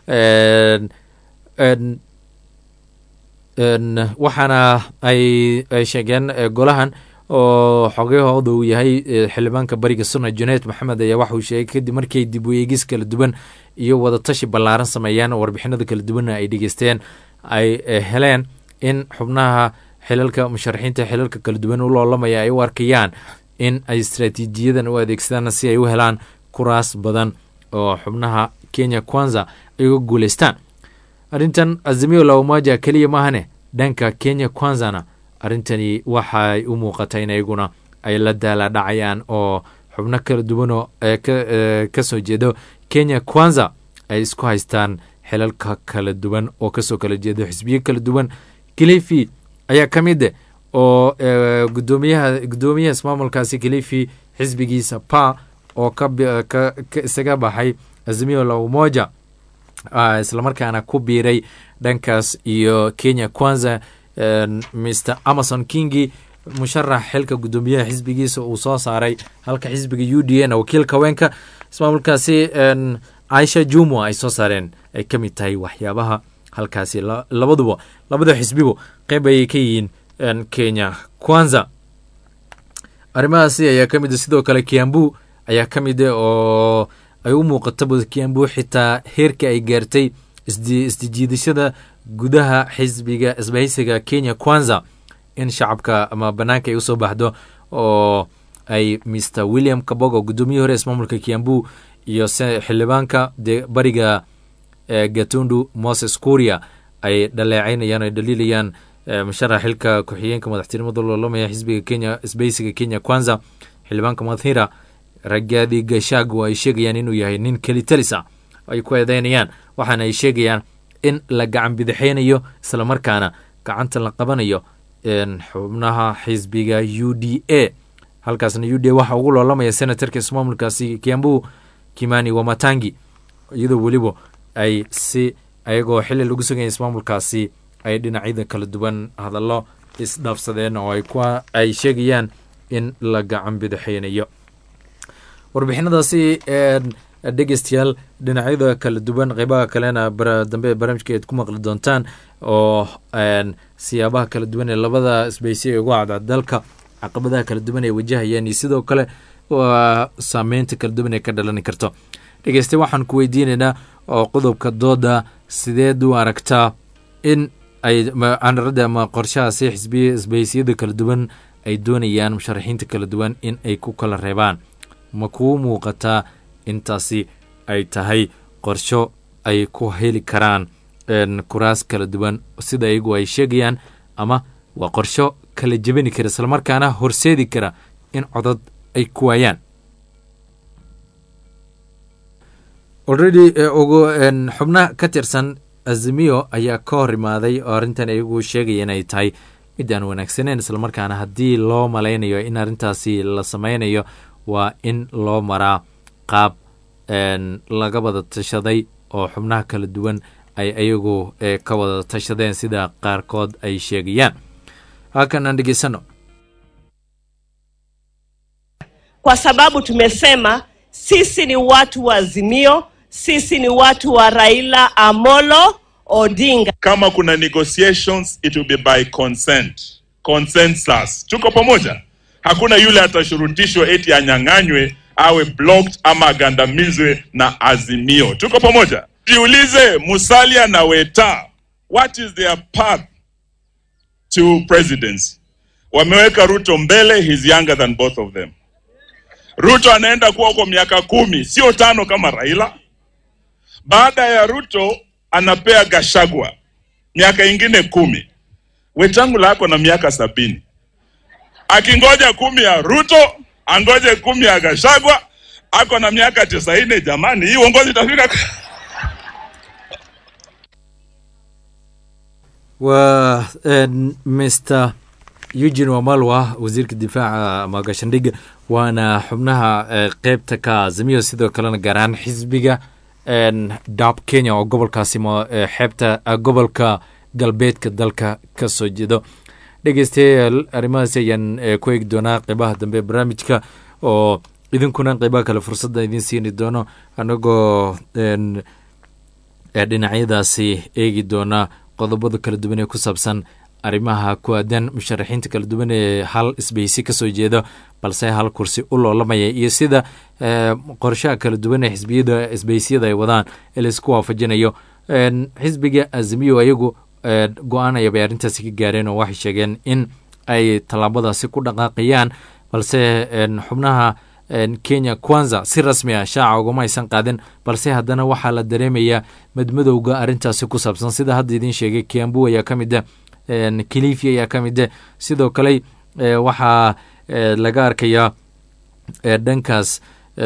waxaana ay sheegeen golahan oo xogahooda uu yahay xildhibaanka bariga Sunna Junayd Maxamed ayaa waxa uu sheegay kadib markay dib u eegis kala duwan iyo wadatashi ballaaran sameeyaan oo warbixinada kala duwan ay dhageysteen, ay heleen in xubnaha xilalka musharaxiinta xilalka kala duwan u loolamaya ay u arkayaan in ay istaraatiijiyadan u adeegsadaan si ay u helaan kuraas badan oo xubnaha Kenya Kwanza ay uga guulaystaan. arrintan Azimio la Umoja kaliya maahane, dhanka Kenya Kwanzana arrintani waxay u muuqatay in iyaguna ay la daala dhacayaan oo xubno kala duwan oo ka soo jeedo Kenya Kwanza ay isku haystaan xilalka kala duwan oo kasoo kala jeedo xisbiyo kala duwan. Kilifi ayaa ka mid oo gudoomiyaha ismaamulkaasi Kilifi xisbigiisa PA oo ka isaga baxay Azimio la Umoja, islamarkaana ku biiray dhankaas iyo Kenya Kwanza. Mr. Amason Kingi, musharax xilka gudoomiyaha xisbigiisa uu soo saaray, halka xisbiga UDA wakiilka haweenka ismaamulkaasi Aisha Jumwa ay soo saareen, ay ka mid tahay waxyaabaha halkaasi labada xisbigu qayb ay ka yihiin Kenya Kwanza. arrimahaasi ayaa ka mid sidoo kale Kiambu ayaa ka mid oo ay u muuqato Kiambu xitaa heerka ay gaartay isdijiidashada gudaha xisbiga isbahaysiga Kenya Kwanza in shacabka ama banaanka ay usoo baxdo, oo ay Mr. William Kabogo gudoomiyihii hore ismaamulka Kiambu iyo xildhibaanka bariga Gatundu Moses Kuria ay dhaleecaynayaan ay dhaliilayaan musharax xilka ku-xigeenka madaxtinimada loolamaya xisbiga Kenya isbahaysiga Kenya Kwanza xildhibaanka Mathira Ragathi Gachagua ay sheegayaan inuu yahay nin kelitalisa, ay ku eedeynayaan, waxaana ay sheegayaan in la gacan bidixeynayo islamarkaana gacanta la qabanayo xubnaha xisbiga UDA. halkaasna UDA waxa ugu loolamaya senatarka ismaamulkaasi Kiambu Kimani Wamatangi, iyadoo weliba ay si ayagoo xilli lagu sugaya ismaamulkaasi ay dhinacyada kala duwan hadallo isdhaafsadeen oo ay sheegayaan in la gacan bidixeynayo. warbixinadaasi dhegeystayaal dhinacyada kala duwan qeybaha kalena dambe barnaamijka aad ku maqli doontaan oo siyaabaha kala duwan ee labada isbeysi ee ugu cadcad dalka caqabadaha kala duwan ay wajahayaan iyo sidoo kale saameynta kala duwan ee ka dhalani karto. dhegeyste waxaan ku weydiinaynaa oo qodobka dooda sideed u aragtaa in ay canarada ama qorshahaasi isbeysiyada kala duwan ay doonayaan musharaxiinta kala duwan in ay ku kala reebaan, ma kuu muuqataa intaasi ay tahay qorsho ay ku heli karaan kuraas kala duwan sida iyagu ay sheegayaan, ama waa qorsho kala jebini kara islamarkaana horseedi kara in codad ay ku waayaan? already xubnaha ka tirsan Azimio ayaa ka hor imaaday oo arrintan iyagu sheegaya inay tahay mid aan wanaagsaneyn, islamarkaana haddii loo malaynayo in arrintaasi la sameynayo waa in loo maraa qaab laga wada tashaday oo xubnaha kala duwan ay ayagu ka wada tashadeen sida qaarkood ay sheegayaan. Halkan aan dhegeysano. Kwa sababu tumesema sisi ni watu wa Azimio, sisi ni watu wa Raila Amolo Odinga. Kama kuna negotiations, it will be by consent. Consensus. Tuko pamoja. Hakuna yule atashurutishwa eti anyang'anywe awe blocked ama agandamizwe na Azimio. Tuko pamoja. Jiulize Musalia na Weta, what is their path to presidency? Wameweka Ruto mbele, he's younger than both of them. Ruto anaenda kuwa kwa miaka 10, sio 5 kama Raila. Baada ya Ruto anapea Gachagua miaka ingine 10. Wetangula ako na miaka 70. Akingoja 10 ya Ruto, angoje 10 ya Gachagua, ako na miaka 90. Jamani, hii uongozi itafika. wa Mr. Eugene Wamalwa wasiirka difaaca ama gaashaandhigga waana xubnaha qaybta ka Azimio sidoo kalena gaar ahaan xisbiga DAP Kenya oo gobolkaasi xeebta gobolka galbeedka dalka ka soo jeedo. dhegeystayaal arrimahaas ayaan ku eegi doonaa qaybaha dambe barnaamijka oo idinkuna qaybaha kale fursadda idin siini doono anagoo dhinacyadaasi eegi doona qodobada kala duwan ee ku saabsan arrimaha ku aadan musharaxiinta kala duwan ee hal isbeysi ka soo jeeda balse hal kursi u loolamaya iyo sida qorshaha kala duwan ee xisbiyada isbeysiyada ay wadaan ee la isku waafajinayo. xisbiga Azimio ayagu go-aanaya bay arrintaasi ka gaareen oo waxay sheegeen in ay tallaabadaasi ku dhaqaaqayaan, balse xubnaha Kenya Kwanza si rasmi ah shaaca ugama aysan qaadin, balse haddana waxaa la dareemayaa madmadowga arrintaasi ku saabsan sida hadda idin sheegay. Kiambu ayaa ka mid ah, Kilifi ayaa ka mid ah, sidoo kale waxaa laga arkayaa dhankaas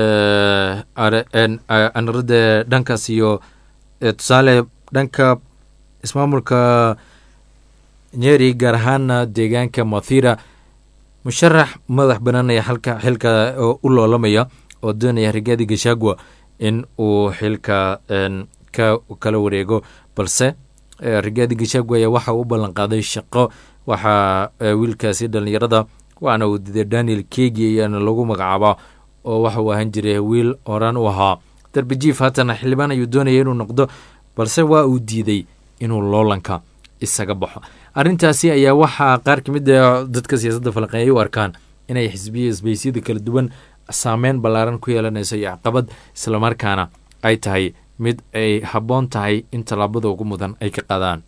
anarada dhankaas iyo tusaale dhanka ismaamulka Nyeri gaar ahaana deegaanka Mathira musharax madax banaan ayaa xilka u loolamaya oo doonaya Rigathi Gachagua in uu xilka kala wareego, balse Rigathi Gachagua ayaa waxa uu ballan qaaday shaqo. waxaa wiilkaasi dhalinyarada waana uu diiday Daniel Kegi ayaana lagu magacaaba oo waxa uu ahaan jiray wiil oran u ahaa darbijiif, haatana xildhibaan ayuu doonaya inuu noqdo, balse waa uu diiday inuu loolanka isaga baxo. arrintaasi ayaa waxaa qaar ka mid ah dadka siyaasadda falaqeeyay u arkaan inay xisbiya isbeysyada kala duwan saameyn ballaaran ku yeelanayso iyo caqabad, islamarkaana ay tahay mid ay habboon tahay in tallaabada ugu mudan ay ka qaadaan.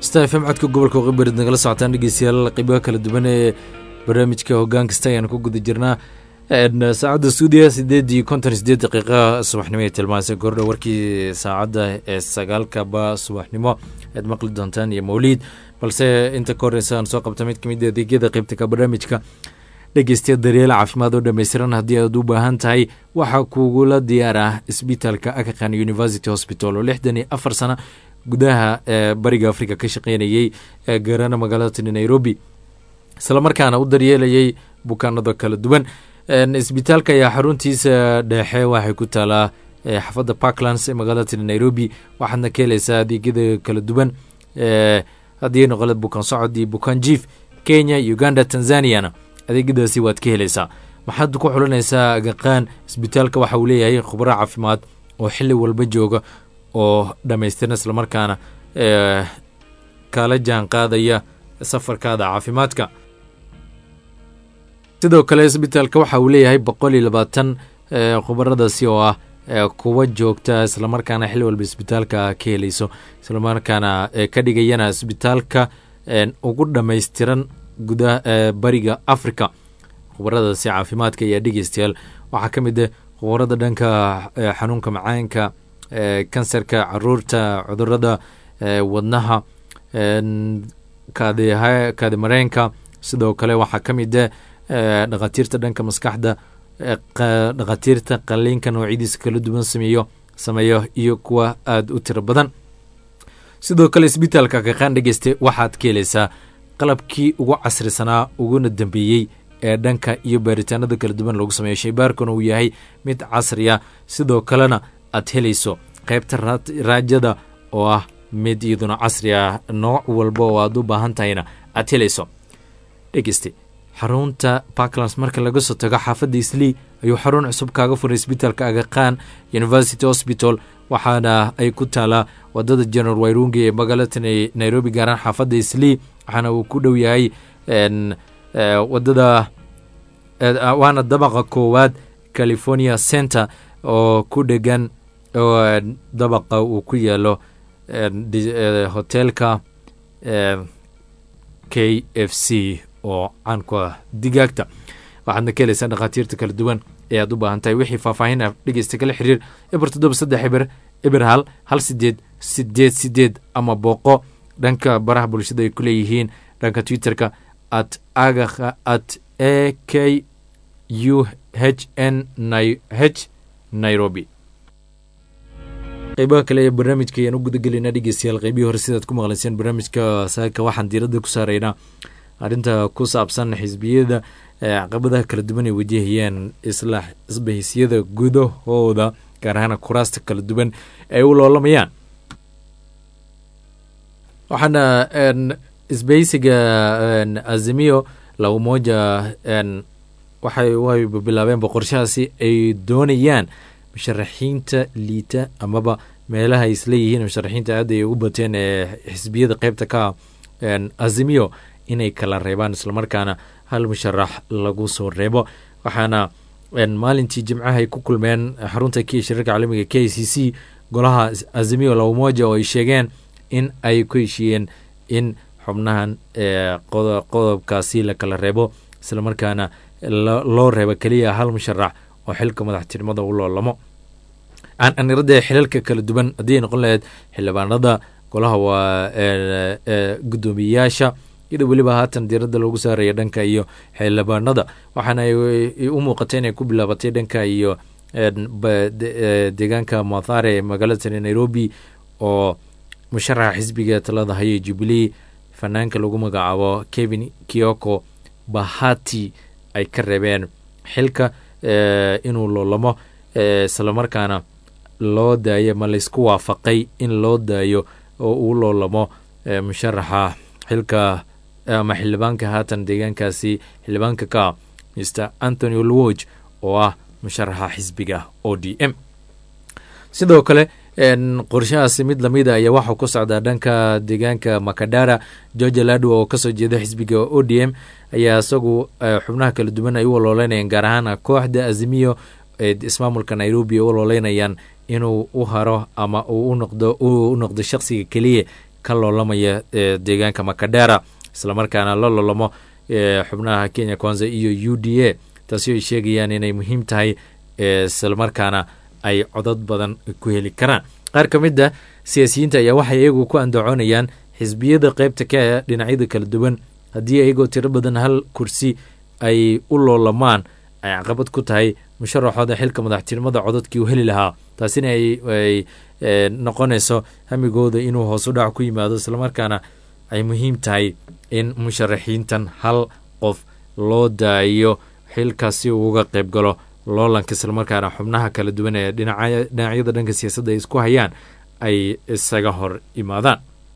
star fm codka gobolka Waqooyi nagala socotaan dhegeystayaal qaybaha kala duwan ee barnaamijka hoggaan kasta ayaan ku guda jirnaa saacadda stuudiya 8:58 daqiiqo subaxnimo ee tilmaantay goordha warkii saacadda ee 9 subaxnimo aad maqli doontaan iyo mawliid balse inta ka horeysa aan soo qabta mid ka mid ah adeegyada qaybta ka barnaamijka dhegeystayaal daryeel caafimaad oo dhammaystiran haddii aad u baahan tahay waxaa kugula diyaar ah isbitaalka Aga Khan University Hospital oo 64 sano gudaha bariga Afrika ka shaqeynayay gaarana magaalada Nairobi isla markaana u daryeelayay bukaanada kala duwan isbitaalka ayaa xaruntiisa dhexe waxay ku taalaa xaafadda Parklands ee magaalada Nairobi waxaadna ka helaysaa adeegyada kala duwan haddii noqolad bukaan socod iyo bukaan jiif Kenya, Uganda, Tanzania adeegyadaasi waad ka helaysaa maxaad ku xulanaysaa Aga Khan isbitaalka waxa uu leeyahay khubaro caafimaad oo xilli walba jooga oo dhammaystiran isla markaana kala jaan qaadaya safarkaada caafimaadka sidoo kale isbitaalka waxa uu leeyahay 120 khubaradaasi oo ah kuwa joogta isla markaana xilli walba isbitaalka ka helayso isla markaana ka dhigayana isbitaalka ugu dhammaystiran gudaha bariga Afrika khubaradaasi caafimaadka ayaa dhegeystayaal waxaa ka mid ah khubarada dhanka xanuunka macaanka kansarka caruurta cudurada wadnaha kaadi mareenka sidoo kale waxaa ka mid ah dhaqaatiirta dhanka maskaxda dhaqaatiirta qaliinka noocyadiisa kala duwan sameeyo iyo kuwa aad u tiro badan sidoo kale isbitaalka Aga Khan dhegeyste waxaad ka helaysaa qalabkii ugu casrisanaa uguna dambeeyey ee dhanka iyo baaritaanada kala duwan lagu sameeyo shaybaarkuna uu yahay mid casri ah sidoo kalena aad helayso qaybta raajada oo ah mid iyaduna casri ah nooc walba oo aad u baahan tahayna aad helayso dhegeyste xarunta Parklands marka laga soo tago xaafadda Islii ayuu xarun cusub kaaga furay isbitaalka Aga Khan University Hospital waxaana ay ku taalaa wadada General Wairungi ee magaalada Nairobi gaar ahaan xaafadda Islii waxaana uu ku dhow yahay wadada waana dabaqa koowaad California Center oo ku dhegan oo dabaqa uu ku yaalo hotelka KFC oo caan ku ah digaagta waxaadna ka helaysaa dhaqaatiirta kala duwan ee aad u baahan tahay wixii faahfaahin ah dhegeysta kala xiriir eber 73 ama booqo dhanka baraha bulshada ay ku leeyihiin dhanka Twitterka @AKUHNH Nairobi qaybaha kale ee barnaamijka ayaan u gudagelaynaa dhegeystayaal qaybihii hore sidaad ku maqlayseen barnaamijka saaka waxaan diiradda ku saaraynaa arrinta ku saabsan xisbiyada caqabadaha kala duwan ay wajahayaan isbahisyada gudahooda gaar ahaan kuraasta kala duwan ay u loolamayaan waxaana isbahaysiga Azimio la Umoja waxay bilaabeen qorshahaasi ay doonayaan musharaxiinta liita amaba meelaha ay isleeyihiin musharaxiinta aad ay ugu bateen xisbiyada qaybta ka Azimio inay kala reebaan isla markaana hal musharax lagu soo reebo waxaana maalintii jimcaha ay ku kulmeen xarunta shirarka caalamiga KCC golaha Azimio la Umoja oo ay sheegeen in ay ku heshiiyeen in xubnahan qodobkaasi la kala reebo isla markaana loo reebo kaliya hal musharax oo xilka madaxtinimada u loolamo anirada xilalka kala duwan haddii noqon lahayd xildhibaanada golaha waa gudoomiyayaasha iyadoo weliba haatan diiradda loogu saaraya dhanka iyo xildhibaanada waxaana ay u muuqatay inay ku bilaabatay dhanka iyo deegaanka Mathare ee magaalada Nairobi oo musharaxa xisbiga talada haya Jubilee fanaanka lagu magacaabo Kevin Kioko Bahati ay ka reebeen xilka inuu loolamo isla markaana loo daayo ma laysku waafaqay in loo daayo oo uu loolamo musharaxa xilka ama xildhibaanka haatan deegaankaasi xildhibaanka ka Mr Anthony Oluoch oo ah musharaxa xisbiga ODM sidoo kale qorshahaasi mid lamid ah ayaa waxaa ku socdaa dhanka deegaanka Makadara George Ladwa oo kasoo jeeda xisbiga ODM ayaa isagu xubnaha kala duwan ay u ololeynayaan gaar ahaan kooxda Azimio ee ismaamulka Nairobi oo ololeynayaan inuu u haro ama uu u noqdo shakhsiga kaliya ka loolamaya deegaanka Makadara islamarkaana la loolamo xubnaha Kenya Kwanza iyo UDA taasi ay sheegayaan inay muhiim tahay islamarkaana ay codad badan ku heli karaan. qaar ka mid ah siyaasiyiinta ayaa waxay iyagu ku andacoonayaan xisbiyada qaybta ka ah dhinacyada kala duwan haddii iyagoo tiro badan hal kursi ay u loolamaan ay caqabad ku tahay musharaxooda xilka madaxtinimada codadkii u heli lahaa taasina ay noqonayso hamigooda inuu hoos u dhac ku yimaado islamarkaana ay muhiim tahay in musharaxiintan hal qof loo daayo xilkaasi uu uga qayb galo loolanka islamarkaana xubnaha kala duwan ee dhinacyada dhanka siyaasadda ay isku hayaan ay isaga hor imaadaan.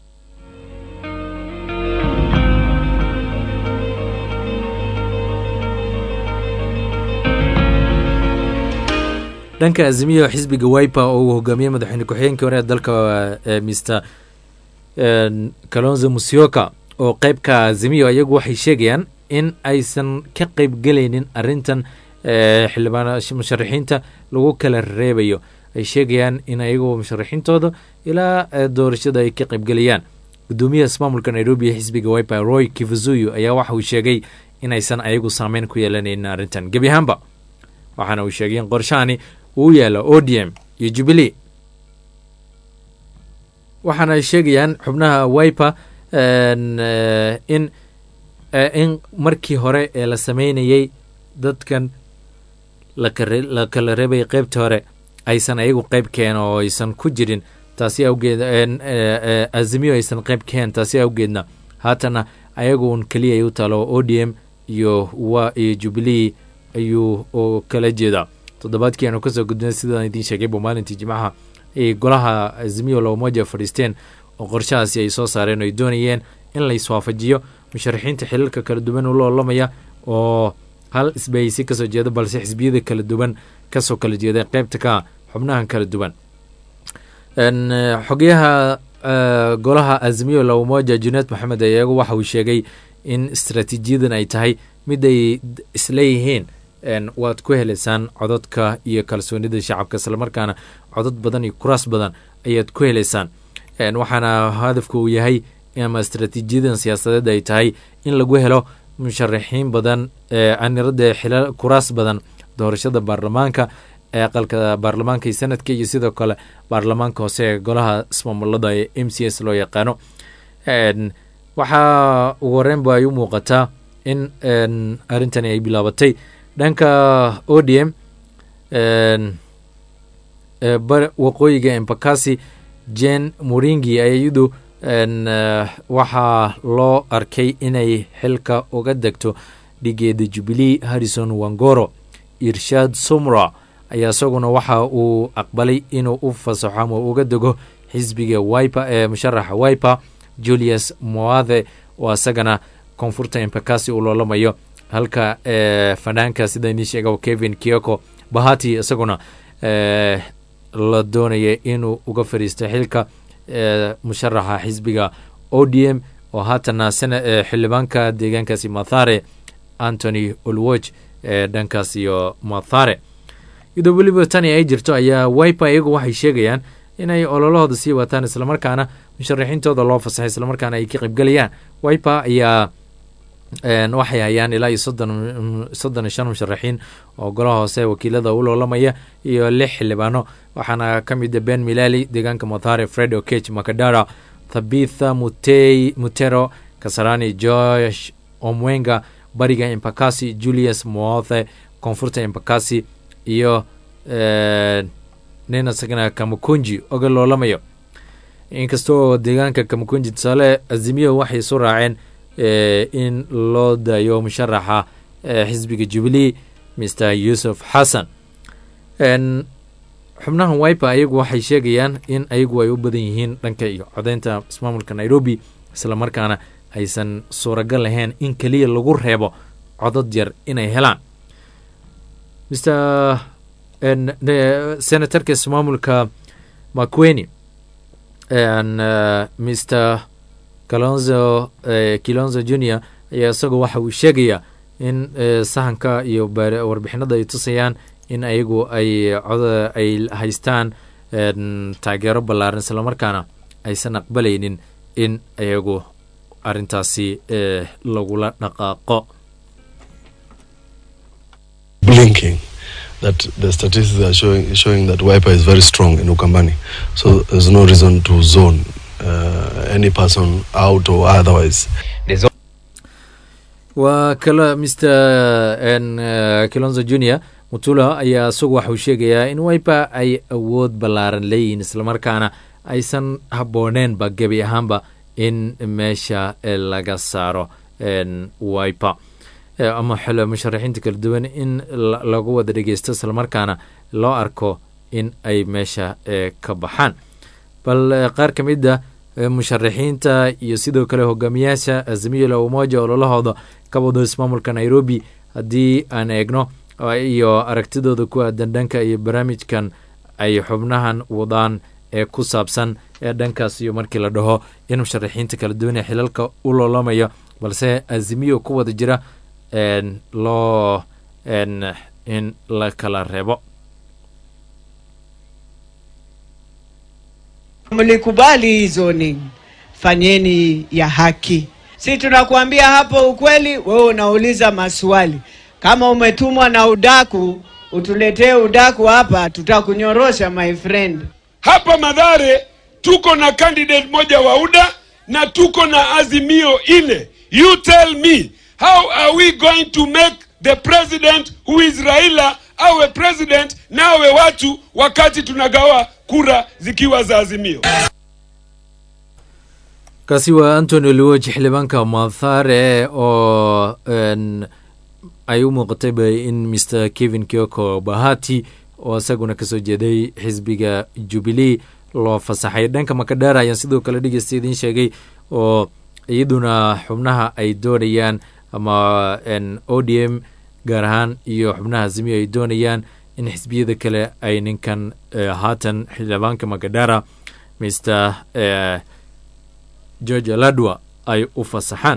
dhanka azimiyo xisbiga Wiper oo uu hogaamiyey madaxweyne ku-xigeenkii hore ee dalka Mr Kalonzo Musyoka oo qaybka azimiyo iyagu waxay sheegayaan in aysan ka qayb galaynin arrintan xildhibaan musharaxiinta lagu kala reebayo. ay sheegayaan in ayagu musharaxiintooda ilaa doorashada ay ka qayb galayaan. gudoomiyaha ismaamulka Nairobi ee xisbiga Wiper Roy Kivuzuyu ayaa waxa uu sheegay in aysan ayagu saameyn ku yeelanaynin arrintan gebi ahaanba, waxaana uu sheegay in qorshahani uu yaalo ODM iyo Jubilee. waxaana ay sheegayaan xubnaha Wiper in markii hore ee la sameynayay dadkan la kala reebay qaybta hore aysan ayagu qayb keen oo aysan ku jirin, taasi awgeed azimiyo aysan qayb keen, taasi awgeedna haatana ayagu un kaliya ay u talo ODM iyo Jubilee ayuu oo kala jeedaa. toddobaadkii aanu kasoo gudbinay sidaan idiin sheegay buu maalintii Jimcaha ay golaha azimiyo la umoja fadhiisteen oo qorshahaasi ay soo saareen oo ay doonayeen in la iswaafajiyo musharaxiinta xilalka kala duwan u loolamaya oo hal isbahaysi kasoo jeeda balse xisbiyada kala duwan kasoo kala jeeda qaybta ka xubnahan kala duwan. xogayaha golaha azimiyo la umoja Junet Mohamed ayagu waxa uu sheegay in istaraatiijiyadan ay tahay mid ay isleeyihiin waad ku helaysaan codadka iyo kalsoonida shacabka islamarkaana codad badan iyo kuraas badan ayaad ku helaysaan. waxaana hadafku uu yahay ama istaraatiijiyadan siyaasadeed ay tahay in lagu helo musharaxiin badan anirada xilal kuraas badan doorashada baarlamaanka ee aqalka baarlamaanka iyo sanadka iyo sidoo kale baarlamaanka hoose ee golaha ismaamulada ee MCS loo yaqaano. waxaa ugu horreynba ay u muuqataa in arrintani ay bilaabatay dhanka ODM waqooyiga Embakasi. Jane Muringi ayadu waxaa loo arkay inay xilka uga degto dhigeeda Jubilee Harrison Wangoro. Irshad Sumra ayaa isaguna waxa uu aqbalay inuu u fasaxo ama uga dego xisbiga Wiper ee musharaxa Wiper Julius Moathe oo asagana koonfurta Embakasi uu loolamayo, halka fanaanka sida inii sheegay Kevin Kioko Bahati isaguna la doonaya inuu uga fariisto xilka musharaxa xisbiga ODM oo haatana xildhibaanka deegaankaasi Mathare Anthony Oluoch dhankaas iyo Mathare. iyadoo weliba tani ay jirto ayaa Wiper iyagu waxay sheegayaan inay ololahooda sii wataan islamarkaana musharaxiintooda loo fasaxay islamarkaana ay ka qaybgalayaan. Wiper ayaa waxay hayaan ilaa iyo 35 musharaxiin oo golaha hoose wakiilada u loolamaya iyo 6 xildhibaano, waxaana ka mid ah Ben Milali deegaanka Mathare, Fred Okech Makadara, Thabitha Mutero Kasarani, Josh Omwenga bariga Embakasi, Julius Moathe koonfurta Embakasi iyo nina sagana Kamukunji oga loolamayo. inkastoo deegaanka Kamukunji tusaale azimiyo waxay soo raaceen in loo daayo musharaxa xisbiga Jubilee Mr Yusuf Hassan. xubnahan Wiper ayagu waxay sheegayaan in ayagu ay u badan yihiin dhanka iyo codeynta ismaamulka Nairobi islamarkaana aysan suuragal lahayn in kaliya lagu reebo codad yar inay helaan. Mr senatorka ismaamulka Makueni Mr Kilonzo Jr ayaa isagoo waxa uu sheegayaa in sahanka iyo warbixinada ay tusayaan in ayagu ay haystaan taageero ballaaran islamarkaana aysan aqbalaynin in iyagu arrintaasi lagula dhaqaaqo. Blinking that the statistics are showing that Wiper is very strong in Ukambani, so there's no reason to zone any person out or otherwise. Wa kala Mr. Kilonzo Junior Mutula ayaa isagu waxa uu sheegayaa in Wiper ay awood ballaaran leeyihiin isla markaana aysan habbooneen ba gebi ahaanba in meesha laga saaro Wiper ama xilo musharaxiinta kala duwan in lagu wada dhageysto isla markaana loo arko in ay meesha ka baxaan. Bal qaar ka mid ah musharaxiinta iyo sidoo kale hogaamiyaasha Azimio la Umoja ololahooda ka wada ismaamulka Nairobi haddii aan eegno iyo aragtidooda ku aadan dhanka iyo barnaamijkan ay xubnahan wadaan ku saabsan dhankaas iyo markii la dhaho in musharaxiinta kala duwan ee xilalka u loolamayo balse Azimio ku wada jira loo in la kala reebo. Mlikubali zoning, fanyeni ya haki. Si tunakuambia hapo ukweli, wewe unauliza maswali. Kama umetumwa na udaku, utuletee udaku hapa, tutakunyorosha my friend. Hapa Mathare tuko na candidate moja wa UDA na tuko na Azimio ile. You tell me, how are we going to make the president who is Raila awe president na awe watu wakati tunagawa kura zikiwa za Azimio? Kasi wa Antonio Luoji xildhibaanka Mathare oo ay u muuqatay in Mr. Kevin Kioko Bahati oo isaguna kasoo jeeday xisbiga Jubilee loo fasaxay. Dhanka Makadara ayaan sidoo kale dhegeystaydin sheegay oo iyaduna xubnaha ay doonayaan ama ODM gaar ahaan iyo xubnaha Azimio ay doonayaan in xisbiyada kale ay ninkan haatan xildhibaanka Makadara Mr. George Ladwa ay u fasaxaan.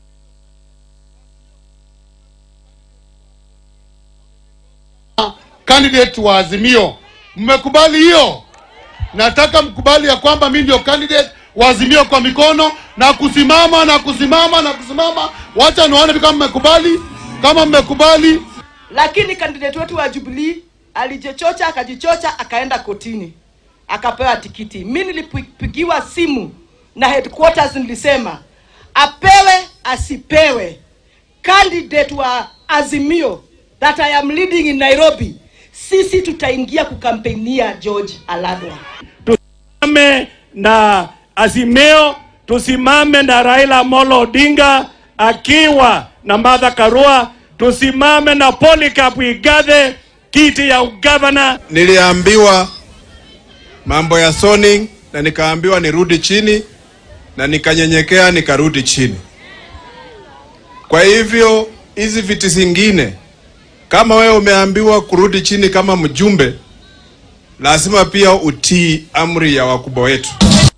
Candidate wa Azimio, mmekubali hiyo? Nataka mkubali ya kwamba mimi ndio candidate wa Azimio kwa mikono na kusimama na kusimama na kusimama. Wacha nione kama mmekubali. Kama mmekubali. Lakini candidate wetu wa Jubilee alijichocha akajichocha akaenda kotini. Akapewa tikiti. Mimi nilipigiwa simu na headquarters nilisema apewe asipewe candidate wa Azimio that I am leading in Nairobi, sisi tutaingia kukampenia George Aladwa. Tusimame na Azimio, tusimame na Raila Amolo Odinga akiwa na Martha Karua, tusimame na Polycarp Igathe kiti ya ugavana. Niliambiwa mambo ya zoning na nikaambiwa nirudi chini na nikanyenyekea nikarudi chini. Kwa hivyo hizi viti zingine kama wewe umeambiwa kurudi chini kama mjumbe, lazima pia utii amri ya wakubwa wetu.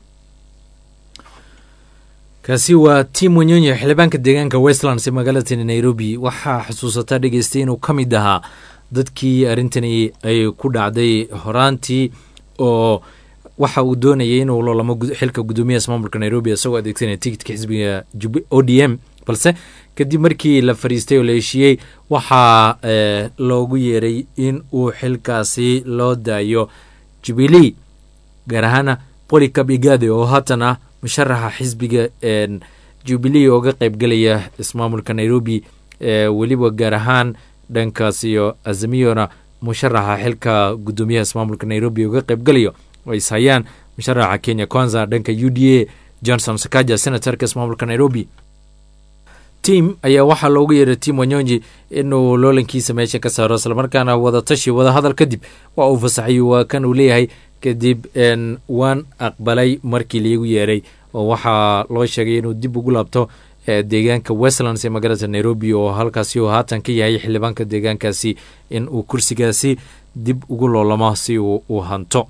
Kasi waa timu nyonyo xildhibaanka deegaanka Westlands ee magaalada Nairobi waxaa xusuusata dhageystay inuu ka mid ahaa dadkii arrintani ay ku dhacday horaantii oo waxa uu doonayay inuu loolamo xilka gudoomiyaha ismaamulka Nairobi isagoo adeegsanaya tigidhka xisbiga ODM balse kadib markii la fariistay oo la heshiiyey waxaa loogu yeeray in uu xilkaasi loo daayo Jubilee gaar ahaan Polycarp Igathe oo haatan musharaxa xisbiga Jubilee oo ka qayb galaya ismaamulka Nairobi waliba gaar ahaan dhankaas iyo Azimiona musharaxa xilka gudoomiyaha ismaamulka Nairobi oo ka qayb galayo way sayaan musharaxa Kenya Kwanza dhanka UDA Johnson Sakaja senatorka ismaamulka Nairobi. Team ayaa waxaa loogu yeeray Team Wanyonyi inuu loolankiisa meesha ka saaro isla markaana wada tashi wada hadal kadib waa uu fasaxay waa kan uu leeyahay kadib waan aqbalay markii liigu yeeray oo waxaa loo sheegay inuu dib ugu laabto deegaanka Westlands ee magaalada Nairobi oo halkaasi uu haatan ka yahay xildhibaanka deegaankaasi in uu kursigaasi dib ugu loolamo si uu hanto.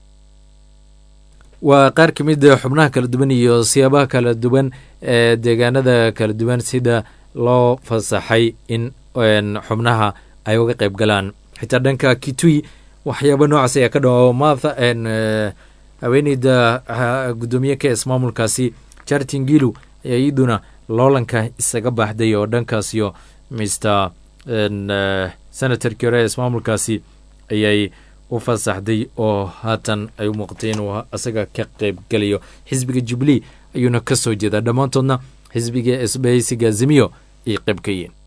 waa qaar ka mid ah xubnaha kala duwan iyo siyaabaha kala duwan ee deegaanada kala duwan sida loo fasaxay in xubnaha ay uga qayb galaan xitaa dhanka Kitui waxyaabo noocaas ayaa ka dhaco Martha haweeneyda gudoomiyaha ismaamulkaasi Charity Ngilu ayaa iyaduna loolanka isaga baxday oo dhankaasiyo Mr Senator Kure ismaamulkaasi ayay u fasaxday oo haatan ay u muuqatay inuu asaga ka qayb galayo xisbiga Jubilee ayuuna ka soo jeedaa dhammaantoodna xisbiga isbahaysiga Azimio ay qayb ka yihiin.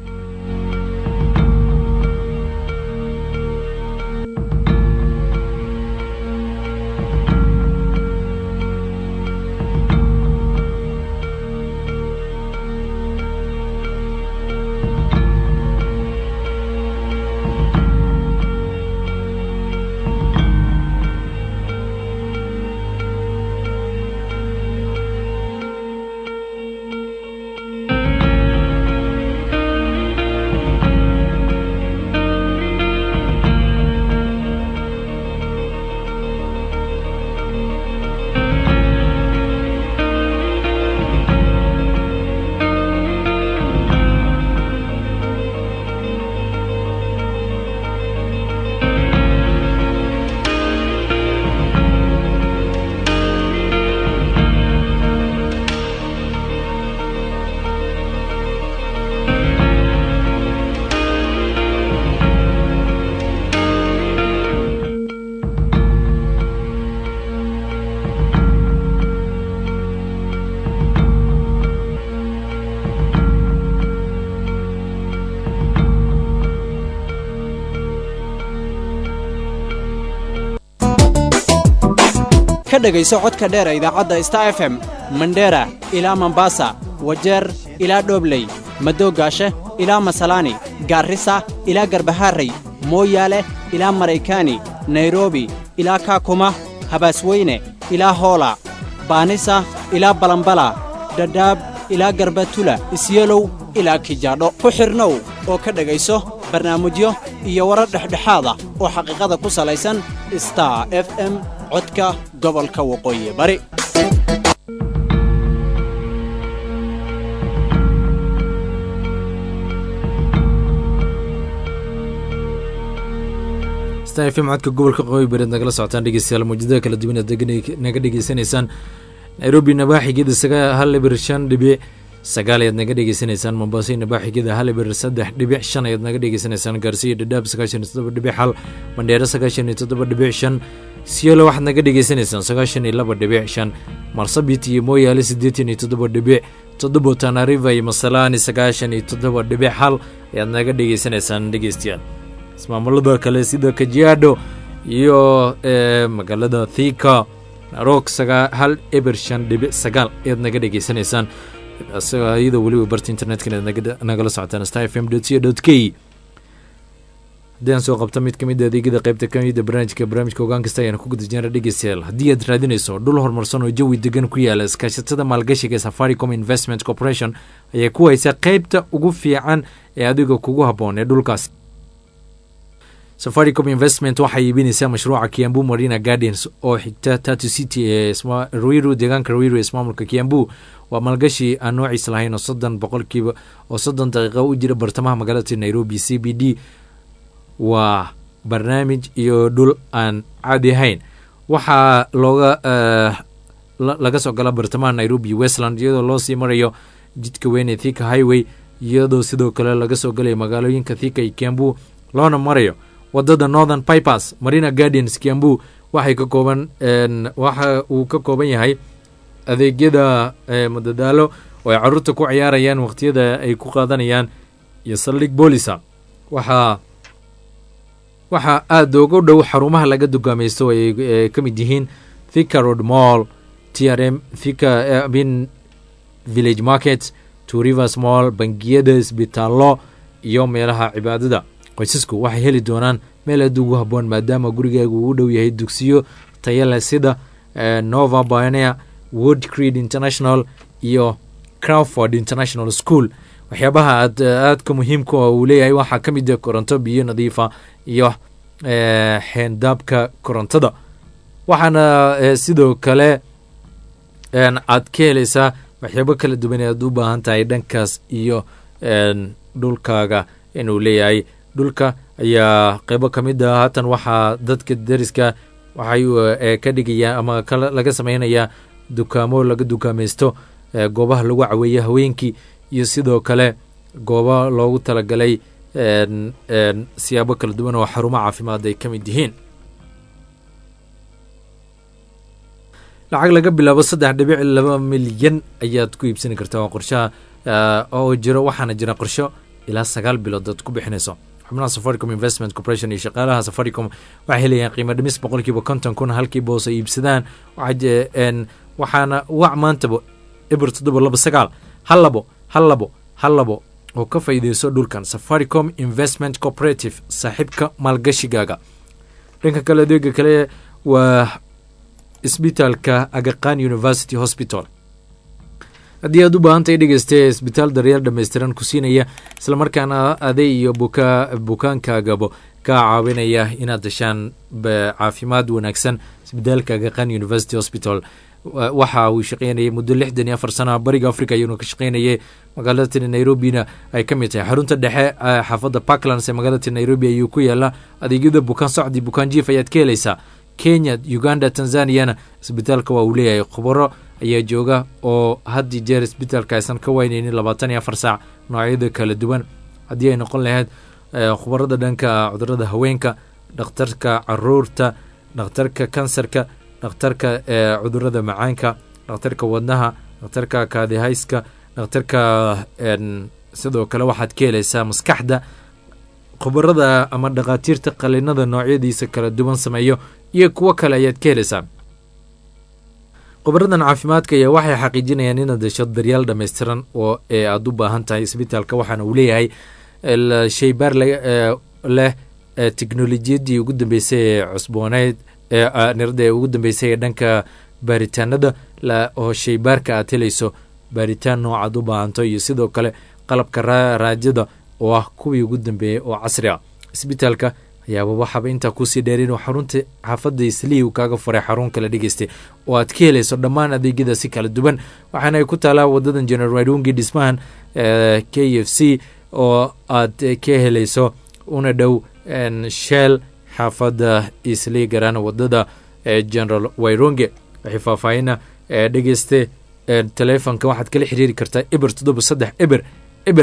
ka dhagayso codka dheer idaacadda Star FM Mandera ilaa Mombasa Wajeer ilaa Dhobley Madoogaashe ilaa Masalani Garissa ilaa Garbaharey Moyale ilaa Marekani Nairobi ilaa Kakuma Habasweyne ilaa Hola Banisa ilaa Balambala Dadaab ilaa Garbatula Isyeelow ilaa Kijaadho ku xirnow oo ka dhagayso barnaamijyo iyo warar dhexdhexaad ah oo xaqiiqada ku salaysan Star FM codka gobolka waqooyi bari. Star FM codka gobolka waqooyi bari nagala socotaan dhegeystayaal muujadada kala duwan ee naga dhageysanaysaan Nairobi nabaaxigeeda 1.5 sagaal ayaad naga dhageysanaysaan Mombasa nabaaxigeeda 1.3.5 ayaad naga dhageysanaysaan Garcia Dadaab 97.1 Mandera 97.5 Sielo waxaad naga dhageysanaysaan 92.5 Marsabit iyo Moyale 87.7 Tana River iyo Masalani 97.1 ayaad naga dhageysanaysaan dhegeystayaal ismaamulada kale sida Kajiado iyo magaalada Thika Narok 1.5 ayaad naga dhageysanaysaan iyadoo waliba barta internetka nagala socotaan starfm.co.k haddii aan soo qabto mid ka mid adeegyada qaybta ka mid barnaamijka ogaan kasta ayaan ku guda jirnaa dhegeystayaal haddii aad raadinayso dhul horumarsan oo jawi degan ku yaala iskaashatada maalgashiga ee Safaricom Investment Corporation ayaa ku haysa qaybta ugu fiican ee adiga kugu habboon ee dhulkaas. Safaricom Investment waxay iibinaysaa mashruuca Kiambu Marina Gardens oo xigta Tatu City ee Ruiru deegaanka Ruiru ee ismaamulka Kiambu waa maalgashi aan noociis lahayn oo 30% oo 30 daqiiqo u jira bartamaha magaalada Nairobi CBD waa barnaamij iyo dhul aan caadi ahayn waxaa laga soo gala bartamaha Nairobi Westland iyadoo loo sii marayo jidka weyn ee Thika Highway iyadoo sidoo kale laga soo galay magaalooyinka Thika iyo Kiambu loona marayo wadada Northern Bypass. Marina Gardens Kiambu waxa uu ka kooban yahay adeegyada madadaalo oo ay carruurta ku ciyaarayaan waqtiyada ay ku qaadanayaan iyo saldhig boolisa waxa aad ugu dhow xarumaha laga dugaamaysto ay ka mid yihiin Thika Road Mall, TRM Thika Village Market, Two Rivers Mall, bangiyada, isbitaallo iyo meelaha cibaadada. qoysasku waxay heli doonaan meel aad ugu habboon maadaama gurigaaga uu u dhow yahay dugsiyo tayo leh sida Nova Pioneer, Wood Creed International iyo Crawford International School. waxyaabaha aadka muhiimka uu leeyahay waxaa ka mid ah koronto biyo nadiifa iyo xeendaabka korontada. waxaana sidoo kale aad ka helaysaa waxyaabo kala duwan aad u baahan tahay dhankaas iyo dhulkaaga inuu leeyahay. dhulka ayaa qaybo ka mid ah haatan waxaa dadka deriska waxay ka dhigayaan ama laga samaynayaa dukaamo laga dukaamaysto goobaha lagu caweeyo haweenkii iyo sidoo kale goobo loogu talagalay siyaabo kala duwan oo xarumo caafimaad ay ka mid yihiin. lacag laga bilaabo 3.2 milyan ayaad ku iibsan kartaa oo qorshaha oo jiro waxaana jira qorsho ilaa 9 bilood aad ku bixinayso. xubnaha Safaricom Investment Corporation iyo shaqaalaha Safaricom waxay helayaan qiimo dhimis 50% kun halkii boos ay iibsadaan waxaana maantaba ibir 729 hal oo ka faa'iideyso dhulkan Safaricom Investment Cooperative saaxiibka maalgashigaaga. dhanka kale adeega kale waa isbitaalka Aga Khan University Hospital. haddii aad u baahantay dhegeyste isbitaal daryeel dhammaystiran ku siinaya isla markaana aday iyo bukaankaagaba ka caawinaya inaad heshaan caafimaad wanaagsan. isbitaalka Aga Khan University Hospital waxa uu shaqeynayay muddo 64 sano bariga Afrika ayuu ka shaqeynayay. magaalada Nairobi ay ka mid tahay xarunta dhexe xaafadda Parklands ee magaalada Nairobi ayuu ku yaala. adeegyada bukaan socdi bukaan jiif ayaad ka helaysaa Kenya, Uganda, Tanzania. isbitaalka waa uu leeyahay khubaro ayaa jooga oo hadii jeer isbitaalka aysan ka waynaynin 24 saac noocyada kala duwan. haddii ay noqon lahayd khubarada dhanka cudurrada haweenka, dhakhtarka caruurta, dhakhtarka kansarka, dhakhtarka cudurrada macaanka, dhakhtarka wadnaha, dhakhtarka kaadihayska, dhakhtarka sidoo kale waxaad ka helaysaa maskaxda. khubarada ama dhakhaatiirta qalinada noocyadiisa kala duwan sameeyo iyo kuwo kale ayaad ka helaysaa. khubaradan caafimaadka ayaa waxay xaqiijinayaan inaad hesho daryeel dhammaystiran oo aad u baahan tahay. isbitaalka waxaana uu leeyahay shaybaar leh teknolojiyadii ugu dambeysay ee cusbooneyd nirada ee ugu dambeysay ee dhanka baaritaanada oo shaybaarka aad helayso baaritaan noocaad u baahanto iyo sidoo kale qalabka raajada oo ah kuwii ugu dambeeyey oo casri ah. isbitaalka ayaaba waxaaba intaa kusii dheerin oo xarunta xaafadda Islii uu kaaga furay xarun kala dhigaystay oo aad ka helayso dhammaan adeegyada si kala duwan. waxaana ay ku taalaa wadadan General Wairungi dhismahan KFC oo aad ka helayso una dhow Shell xaafadda Islii garana wadada General Wairungi. waxay faahfaahina dhegeyste telefonka waxaad kala xiriiri kartaa ibir 73 ibir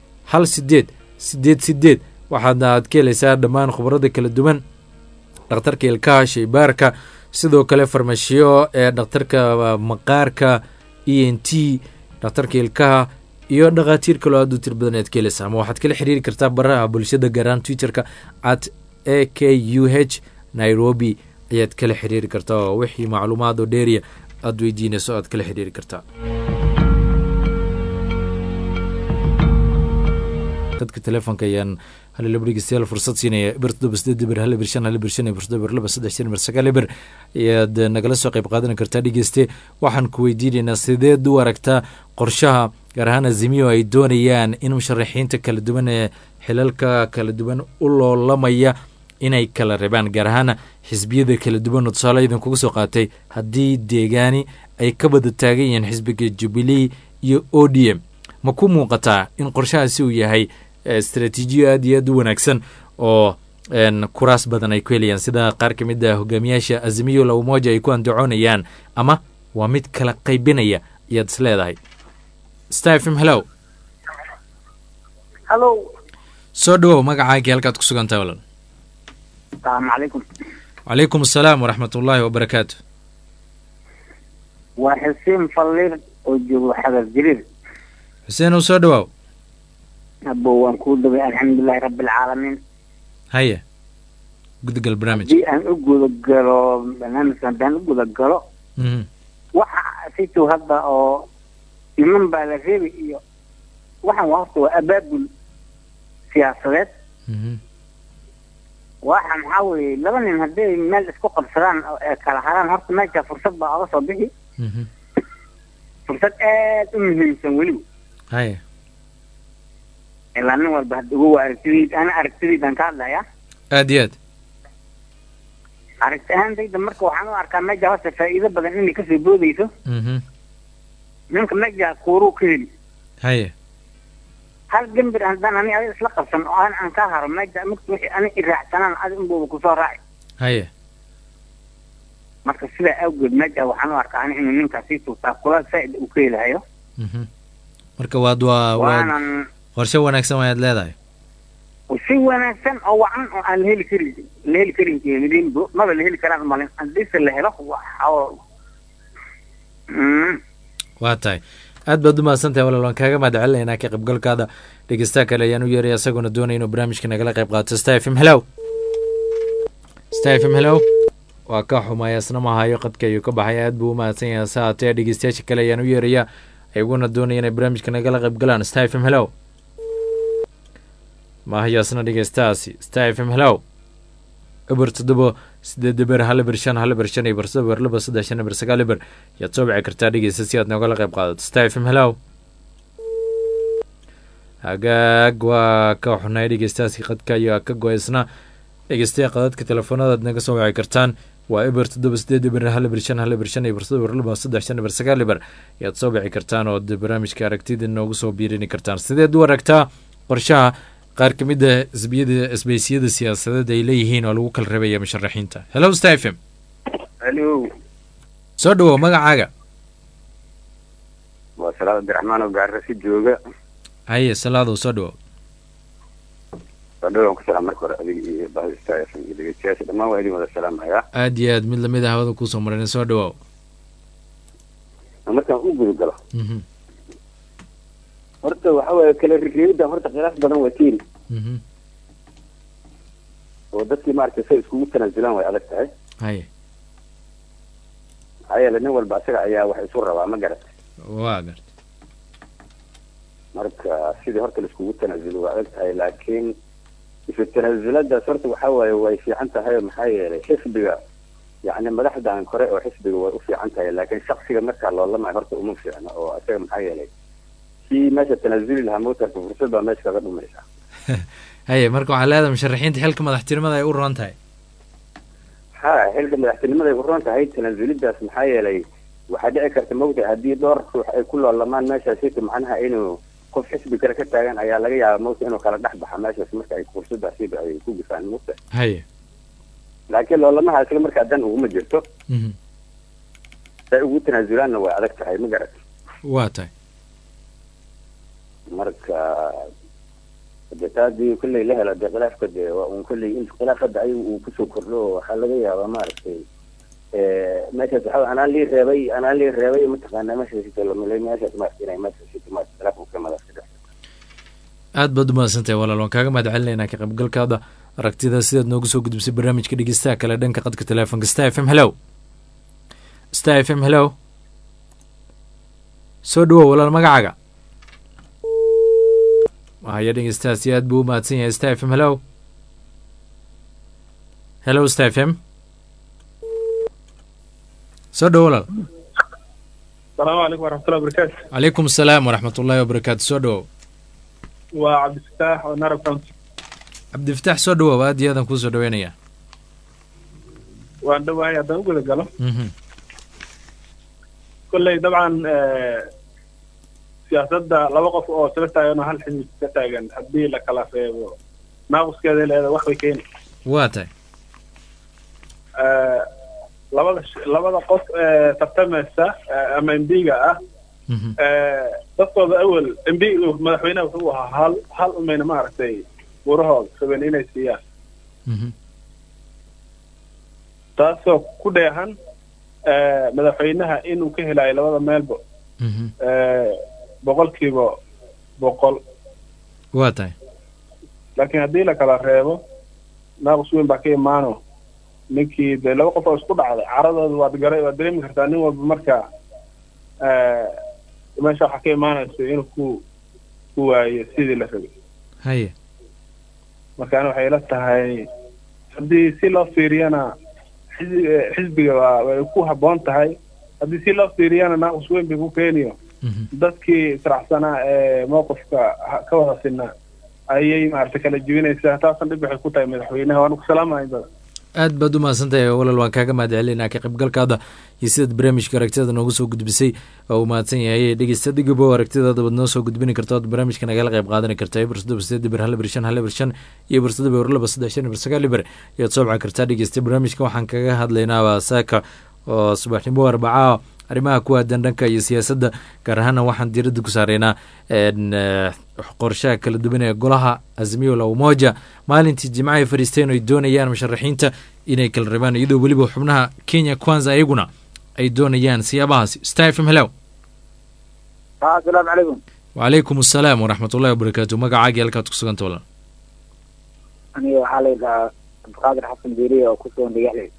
1 waxaadna aad ka helaysaa dhammaan khubarada kala duwan, dhakhtarka ilkaha, shaybaarka, sidoo kale farmashiyo dhakhtarka maqaarka, ENT, dhakhtarka ilkaha iyo dhakhaatiir kaloo aad u tir badan aad ka helaysaa. ama waxaad kala xiriiri kartaa baraha bulshada gaaraan Twitterka @akuh Nairobi ayaad kala xiriiri kartaa oo wixii macluumaad oo dheeriya aad weydiinayso aad kala xiriiri kartaa. dadka telefonka ayaan halilabdhigistayaal fursad siinaya ibir 7 ayaad nagala soo qayb qaadan kartaa dhegeyste. waxaan ku weydiinaynaa sideed u aragtaa qorshaha gaar ahaan Azimio ay doonayaan in musharaxiinta kala duwan ee xilalka kala duwan u loolamaya inay kala reebaan gaar ahaan xisbiyada kala duwan oo tusaale idin kugu soo qaatay haddii deegaani ay ka bada taagan yihiin xisbiga Jubilee iyo ODM. ma ku muuqataa in qorshahaasi uu yahay استراتيجية دي ونكسن أو كراس بدن أي كليان سيدا قارك مدة هجومياشة أزميو لو موجة يكون دعونيان أما ومد كلا قيبينية يدسلا هاي ستايفم هلو هلو سودو مقعاك هلكات كسوغان تاولا. السلام عليكم. وعليكم السلام ورحمة الله وبركاته. وحسين فلير وجو حدا الجليل. حسين وسودو أبو وانكود الحمد لله رب العالمين. هيا قد قل برنامج دي أن أقول قلو برنامج سنتين أقول قلو وحا سيتو هذا أو يمن بالغيبي وحا وقتوا أباب سياسات وحا محاولي لبنان هدي مال اسكو قبصران كالحران هرت ماجا فرصة بقى صبيحي فرصة مهم سنوليو هيا إلا والبهد هو أركتريد أنا أركتريد أن كان لا يا أديات أركتهان ذي دمرك وحنو أركان مجا هسه فإذا بدن إني كسر بوديسو ممكن مجا كورو كيل هيا هل جنبر عندنا أنا أريد أسلق سن أنا أنكهر مجا ممكن أنا إرجع سنة أنا أبو بكسر راعي هيا marka sidaa awgeed meesha waxaan u arkaa inuu ninkaasi taakula saaid u ka helayo marka waa qorshe wanaagsan ayaad leedahay si wanaagsan oo wacan oo aan la heli karin jeedinbo maba la heli karaan malin hadii la helo waa tahay aad baad u mahadsantahay walaal waan kaaga mahadcelinaynaa ka qaybgalkaada dhegeystaha kale ayaan u yeeraya isaguna doonaya inuu barnaamijka nagala qayb qaato Star FM hello waa ka xumaya isna ma hayo qadka ayuu ka baxay aad buu u mahadsan yahay saatee dhegeystayaasha kale ayaan u yeeraya ayaguna doonaya inay barnaamijka nagala qayb galaan Star FM hello ma hayo isna dhegeystaasi Star FM hello eber 7 iyo barsabar laba 3 yaad soo bici kartaa dhegeysta si aad nagala qayb qaadato Star FM hello hagaag waa ka xunay dhegeystaasi qadka ayaa ka go'aysna dhegeystayaal qadadka telefoonada naga soo wici kartaan waa eber 7 iyo barsabar laba 3 yaad soo bici kartaan oo barnaamijka aragtida noogu soo biirini kartaan sideed u aragtaa qorshaha qaar ka mid ah isbeysiyada siyaasadeed ay leeyihiin oo lagu kala reebaya musharaxiinta hello Star FM hello soo dhawow magacaaga waa Salaad Abdiraxmaan oo gaarsi jooga haye Salaad soo dhawow badoo ku salaam markore adiga iyo baa Star FM iyo dhegeystayaasha dhammaan waa idin wada salaamaya aad iyo aad mid lamid ah hawada ku soo marin soo dhawow markaan u gudgalo horta waxa weeye kala reebida horta khilaaf badan waa tiiri oo dadkii maartay say iskugu tanaazulaan way adag tahay haye nin walba asaga ayaa wax isu rabaa ma garatay waa gartay marka sidii horta la iskugu tanaazulo waa adag tahay laakiin isu tanaazuladaas horta waxa weeye way fiican tahay maxaa yeelay xisbiga yacni madaxdan kore oo xisbiga way u fiican tahay laakiin shakhsiga markaa loolama horta uma fiicna oo asaga maxaa yeelay si meesha tanaazuli lahaa mootarka fursad baa meesha kaga dhumaysa haye marka waxaa leedahay musharaxiinta xilka madaxtinimada ay u roon tahay xilka madaxtinimada ay u roon tahay tanaazulidaas maxaa yeelay waxaa dhici karta mogta haddii dhowr ruux ay ku loolamaan meeshaasita macnaha inuu qof xisbi kale ka taagan ayaa laga yaaba mogta inuu kala dhex baxa meeshaas marka ay fursadaasiba ay ku gufaan mogta haye laakiin loolamaha isaga markaa dan uguma jirto say ugu tanaazulaanna way adag tahay ma garat waa tahay marka detaadii kulley la helo dee khilaafka dee waa un kulley in khilaafada ayagu uu kusoo kordho waxaa laga yaabaa maaragtay meeshaas waxa anaa lii reebay mataqaanaa meeshaas maaragtay inay meeshaas maaragtay khilaaf uu ka madax ka aad baad u mahadsantahay walaal waan kaaga mahadcelinaynaa ka qaybgalkaada aragtida sidaad noogu soo gudbisay barnaamijka dhegeystaha kale dhanka qadka teleefonka Star FM hello soo dhawow walaal magacaaga haya dhegeystahaasi aad buu u mahadsan yahay Star FM hello Star FM soo dhawow walaal السلام عليكم ورحمة الله وبركاته. عليكم السلام ورحمة الله وبركاته. سودو. وعبد الفتاح ونارب كونتي. عبد الفتاح سودو وادي هذا كوز سودوينيا. وعنده واحد هذا يقول قاله. كله طبعا سياسة لا وقف أو سلسلة أنا هالحين تتاجن أبدي لك على في ناقص كذا هذا واحد كين. واتي. labada qof tartamaysa ama MD-ga ah dadkooda awal MD madaxweynaha wuxuu ahaa hal umayna maaragtay warahooda sabeen inay siiyaan taasoo ku dheehan madaxweynaha inuu ka helayo labada meelba boqolkiiba boqol waa tahay laakiin haddii la kala reebo naaqus weyn baa ka imaano ninkii dee laba qof oo isku dhacday caradooda waad dareemi kartaa nin walba markaa meesha waxaa ka imaanayso inuu ku waayo sidii la rabay haye markaana waxay ila tahay haddii si loo fiiriyana xisbiga way ku habboon tahay haddii si loo fiiriyana naaqus weyn bay ku keeniyo dadkii israacsanaa ee mowqifka ka wada sinaa ayay maaragtay kala jibinaysaa taasan dhib waxay ku tahay madaxweynaha waanu ku salaamahay badan aad baad u mahadsantahay walaal waan kaaga mahadcelinaa ka qaybgalkaada iyo sidaad barnaamijka aragtidada noogu soo gudbisay oo uu mahadsan yahay dhegeysta digabo aragtidaada baad noo soo gudbini karta ood barnaamijka nagala qayb qaadan kartaa iyo ayaad soo baci kartaa dhegeysta barnaamijka waxaan kaga hadlaynaa waa saaka oo subaxnimo arbacaa arrimaha ku aadan dhanka iyo siyaasadda gaar ahaana waxaan diiradda ku saareynaa qorshaha kala duwan ee golaha Azimio la Umoja maalintii Jimcaha fariisteen ay doonayaan musharaxiinta inay kala rabaan iyadoo weliba xubnaha Kenya Kwanza ayaguna ay doonayaan siyaabahaasi. Stephen hello. Assalaamu calaykum. Wa calaykum assalaam wa rahmatullahi wa barakatuh. Magacaaga halkaad ku sugan tahay? Aniga waxaa la yidhaahdaa Abdiqaadir Xasan Beeri oo ku sugan Dhagaxley.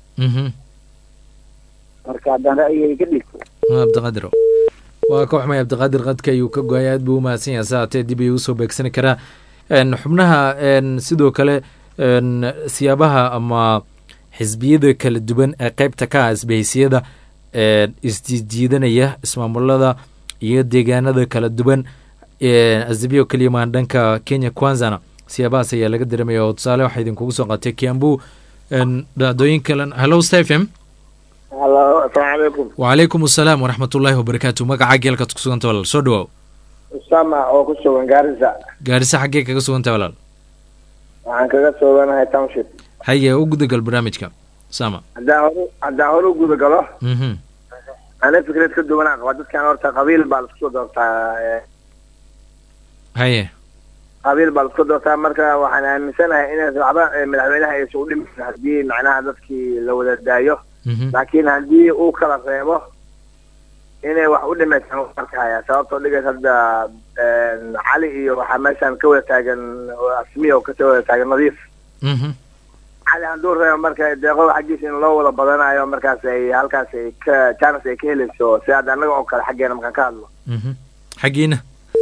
Marka haddaan ra'yigayga ka dhigto. Abdiqaadir. waa ka xumay Abdiqaadir qadka ayuu ka go'ay aad buu u mahadsan yahay saatee dib ayuu usoo beegsan karaa xubnaha sidoo kale siyaabaha ama xisbiyada kala duwan ee qaybta ka ah isbahaysiyada isjiidanaya ismaamulada iyo deegaanada kala duwan Azimio kaliya maan dhanka Kenya Kwanzana siyaabahaas ayaa laga dareemaya oo tusaale waxaa idinkugu soo qaatay Kiambu dhacdooyin kale. Hello Stephen. Hello, assalaamu calaykum. Wa calaykum assalaam wa rahmatullahi wa barakatuh. Magacaaga halkaad ku sugan tahay walaal soo dhawow. Usama oo ku sugan Gaarisa. Gaarisa xaggee kaga sugan tahay walaal? Waxaan kaga suganahay township. Haye u gudagal barnaamijka Usama. haddaan hore u gudagalo ana fikrad ka duwanaa qaba dadkan horta qabiil baa lasku soo doortaa haye qabiil baa lasku doortaa marka waxaan aaminsanahay in waxba madaxweynaha ay soo dhimin haddii macnaha dadkii la wada daayo laakiin haddii uu kala reebo inay wax u dhimaysan arkaya sababtoo dhigays hadda cali iyo waxaa meeshaan ka wada taagan Azimio ka wada taagan nadiif cali hadduu reebo marka deeqo xaggiisa in loo wada badanayo markaas ay halkaas ay ka chance ay ka helayso si hadda annaga oo kale xaggeena markaan ka hadlo xaggiina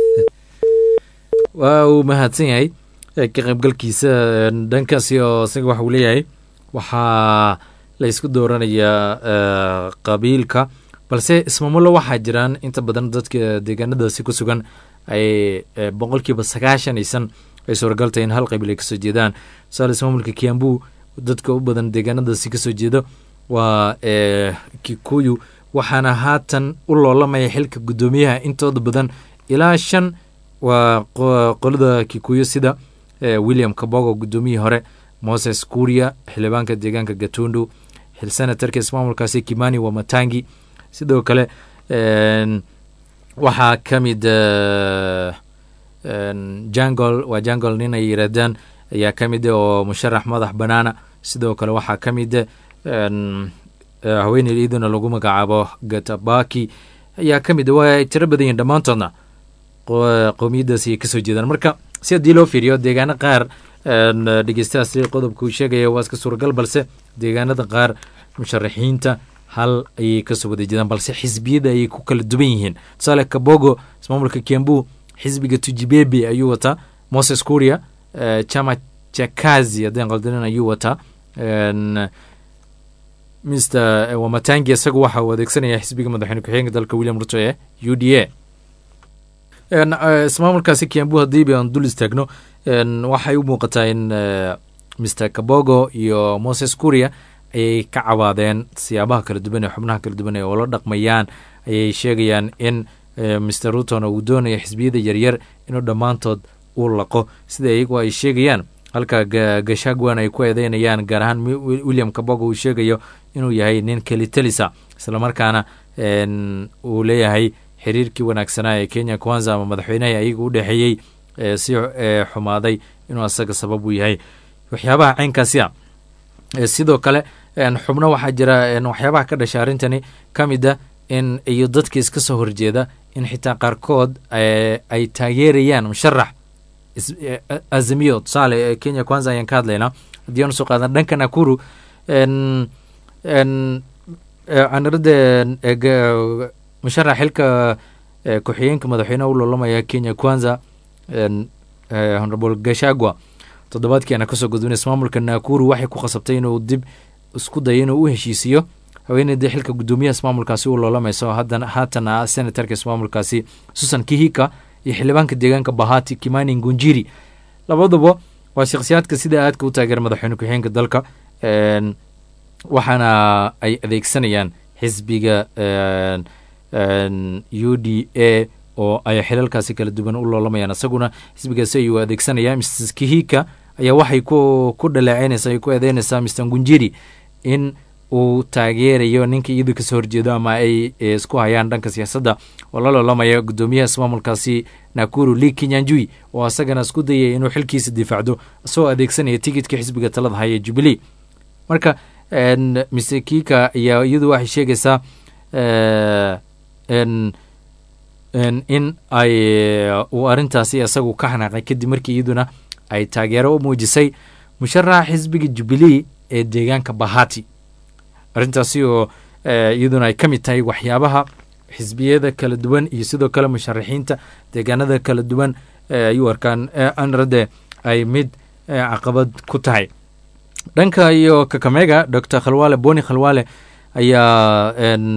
waa uu mahadsan yahay ka qaybgalkiisa dhankaasi oo isaga waxa uu leeyahay waxaa la isku dooranayaa qabiilka balse ismaamulo waxaa jiraan inta badan dadka deegaanadaasi ku sugan ay 90% ay suuragaltay in hal qabiil ay kasoo jeedaan tusaale ismaamulka Kiambu dadka u badan deegaanadaasi kasoo jeedo waa Kikuyu waxaana haatan u loolamaya xilka gudoomiyaha intooda badan ilaa 5 waa qolada Kikuyu sida William Kabogo gudoomiyihii hore Moses Kuria xildhibaanka deegaanka Gatundu xil senatarka ismaamulkaasi Kimani wa Matangi sidoo kale waxaa ka mid Jungle nin ay yiraahdaan ayaa ka mid oo musharax madax banaana sidoo kale waxaa ka mid haweeney idina lagu magacaabo Gatabaki ayaa ka mid waa tiro badan yihiin dhammaantoodna qowmiyadaasi ay kasoo jeedaan marka si haddii loo fiiriyo deegaano qaar dhegeystayaasi qodobka uu sheegaya waa iska suuragal balse deegaanada qaar musharaxiinta hal ayay kasoo wada jeedaan balse xisbiyada ayay ku kala duwan yihiin tusaale Kabogo ismaamulka Kiambu xisbiga Tujibebe ayuu wataa Moses Kuria chama cha kazi haddaan qaldanin ayuu wataa Mr. Wamatangi isagu waxa uu adeegsanaya xisbiga madaxweyne ku-xigeenka dalka William Ruto ee UDA ismaamulkaasi Kiambu haddii aan dul istaagno waxay u muuqataa in Mr. Kabogo iyo Moses Kuria ayay ka cawaadeen siyaabaha kala duwan ee xubnaha kala duwan ee oo la dhaqmayaan ayay sheegayaan in Mr. Rutona uu doonayo xisbiyada yaryar inuu dhammaantood uu laqo sida iyagu ay sheegayaan halka Gachagua ay ku eedeynayaan gaar ahaan William Kabogo uu sheegayo inuu yahay nin kalitalisa isla markaana uu leeyahay xiriirkii wanaagsanaa ee Kenya Kwanza ama madaxweynaha ayagu u dhaxeeyay si xumaaday inuu asaga sabab u yahay waxyaabaha caynkaasi ah sidoo kale xubno waxaa jira waxyaabaha ka dhashay arrintani ka mid ah in iyo dadka iska soo horjeeda in xitaa qaarkood ay taageerayaan musharax Azimio tusaale Kenya Kwanza ayaan ka hadlaynaa haddii aan soo qaadan dhanka Nakuru anarada musharax xilka ku-xigeenka madaxweynaha u loolamaya Kenya Kwanza Honorable Gachagua toddobaadkii kasoo gudbin ismaamulka Nakuru waxay ku qasabtay inuu dib isku dayo inuu u heshiisiyo haweeneyda xilka gudoomiyaha ismaamulkaasi uu loolamayso haatan senatarka ismaamulkaasi Susan Kihika iyo xildhibaanka deegaanka Bahati Kimani Ngunjiri labaduba waa shakhsiyaadka sida aadka u taageera madaxweyne ku-xigeenka dalka waxaana ay adeegsanayaan xisbiga UDA oo ay xilalkaasi kala duwan u loolamayaan isaguna xisbigaasi ayuu adeegsanaya Mrs. Kihika ayaa waxay ku dhaleeceynaysaa ay ku eedeynaysaa Mr. Ngunjiri in uu taageerayo ninka iyadu kasoo horjeedo ama ay isku hayaan dhanka siyaasadda oo la loolamaya guddoomiyaha ismaamulkaasi Nakuru Lee Kinyanjui oo asagana isku dayay inuu xilkiisa difaacdo isagoo adeegsanaya tigidhka xisbiga talada haya Jubilee. Marka Mr. Kika ayaa iyadu waxay sheegaysaa in ay uu arrintaasi isagu ka xanaaqay kadib markii iyaduna ay taageero u muujisay musharaxa xisbiga Jubilee ee deegaanka Bahati. arrintaasi oo iyaduna ay ka mid tahay waxyaabaha xisbiyada kala duwan iyo sidoo kale musharaxiinta deegaanada kala duwan ayuu arkaan anrade ay mid caqabad ku tahay. dhanka iyo Kakamega Dr. Khalwale Boni Khalwale ayaa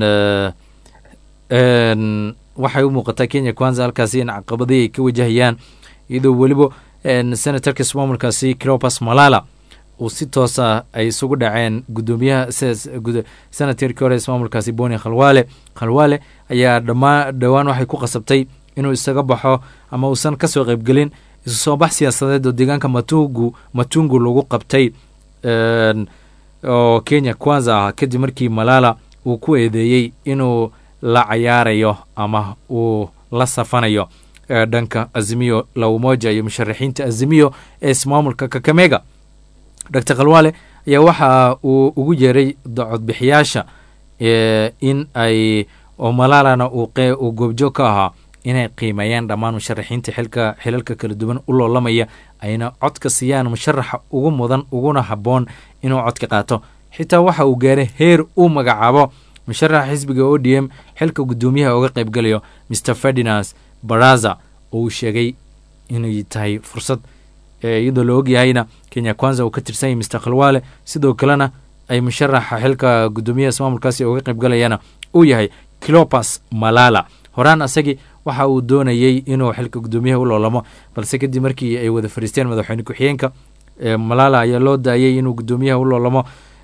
waxay u muuqataa Kenya Kwanza halkaasi in caqabadii ay ka wajahayaan iyadoo weliba senatorka ismaamulkaasi Cleopas Malala uu si toosa ay isugu dhaceen guddoomiyaha senatorkii hore ismaamulkaasi Boni Khalwale ayaa dhowaan waxay ku qasabtay inuu isaga baxo ama uusan ka soo qaybgelin isu soo bax siyaasadeed oo deegaanka Matungu lagu qabtay oo Kenya Kwanza ah kadib markii Malala uu ku eedeeyey inuu la cayaarayo ama uu la safanayo dhanka Azimio la Umoja iyo musharaxiinta Azimio ee ismaamulka Kakamega. Dr. Khalwale ayaa waxa uu ugu yeeray codbixiyaasha in ay oo Malalana uu goobjoog ka ahaa inay qiimeeyaan dhammaan musharaxiinta xilalka kala duwan u loolamaya ayna codka siiyaan musharaxa ugu mudan uguna habboon inuu codka qaato. xitaa waxa uu gaaray heer uu magacaabo musharaxa xisbiga ODM xilka guddoomiyaha uga qaybgalayo Mr. Ferdinand Baraza oo uu sheegay inay tahay fursad iyadoo la ogyahayna Kenya Kwanza uu ka tirsan yahay Mr. Khalwale sidoo kalena ay musharaxa xilka guddoomiyaha ismaamulkaasi uga qaybgalayana uu yahay Cleopas Malala. horaan asagii waxa uu doonayay inuu xilka guddoomiyaha u loolamo balse kadib markii ay wada fariisteen madaxweyne ku-xigeenka Malala ayaa loo daayay inuu guddoomiyaha u loolamo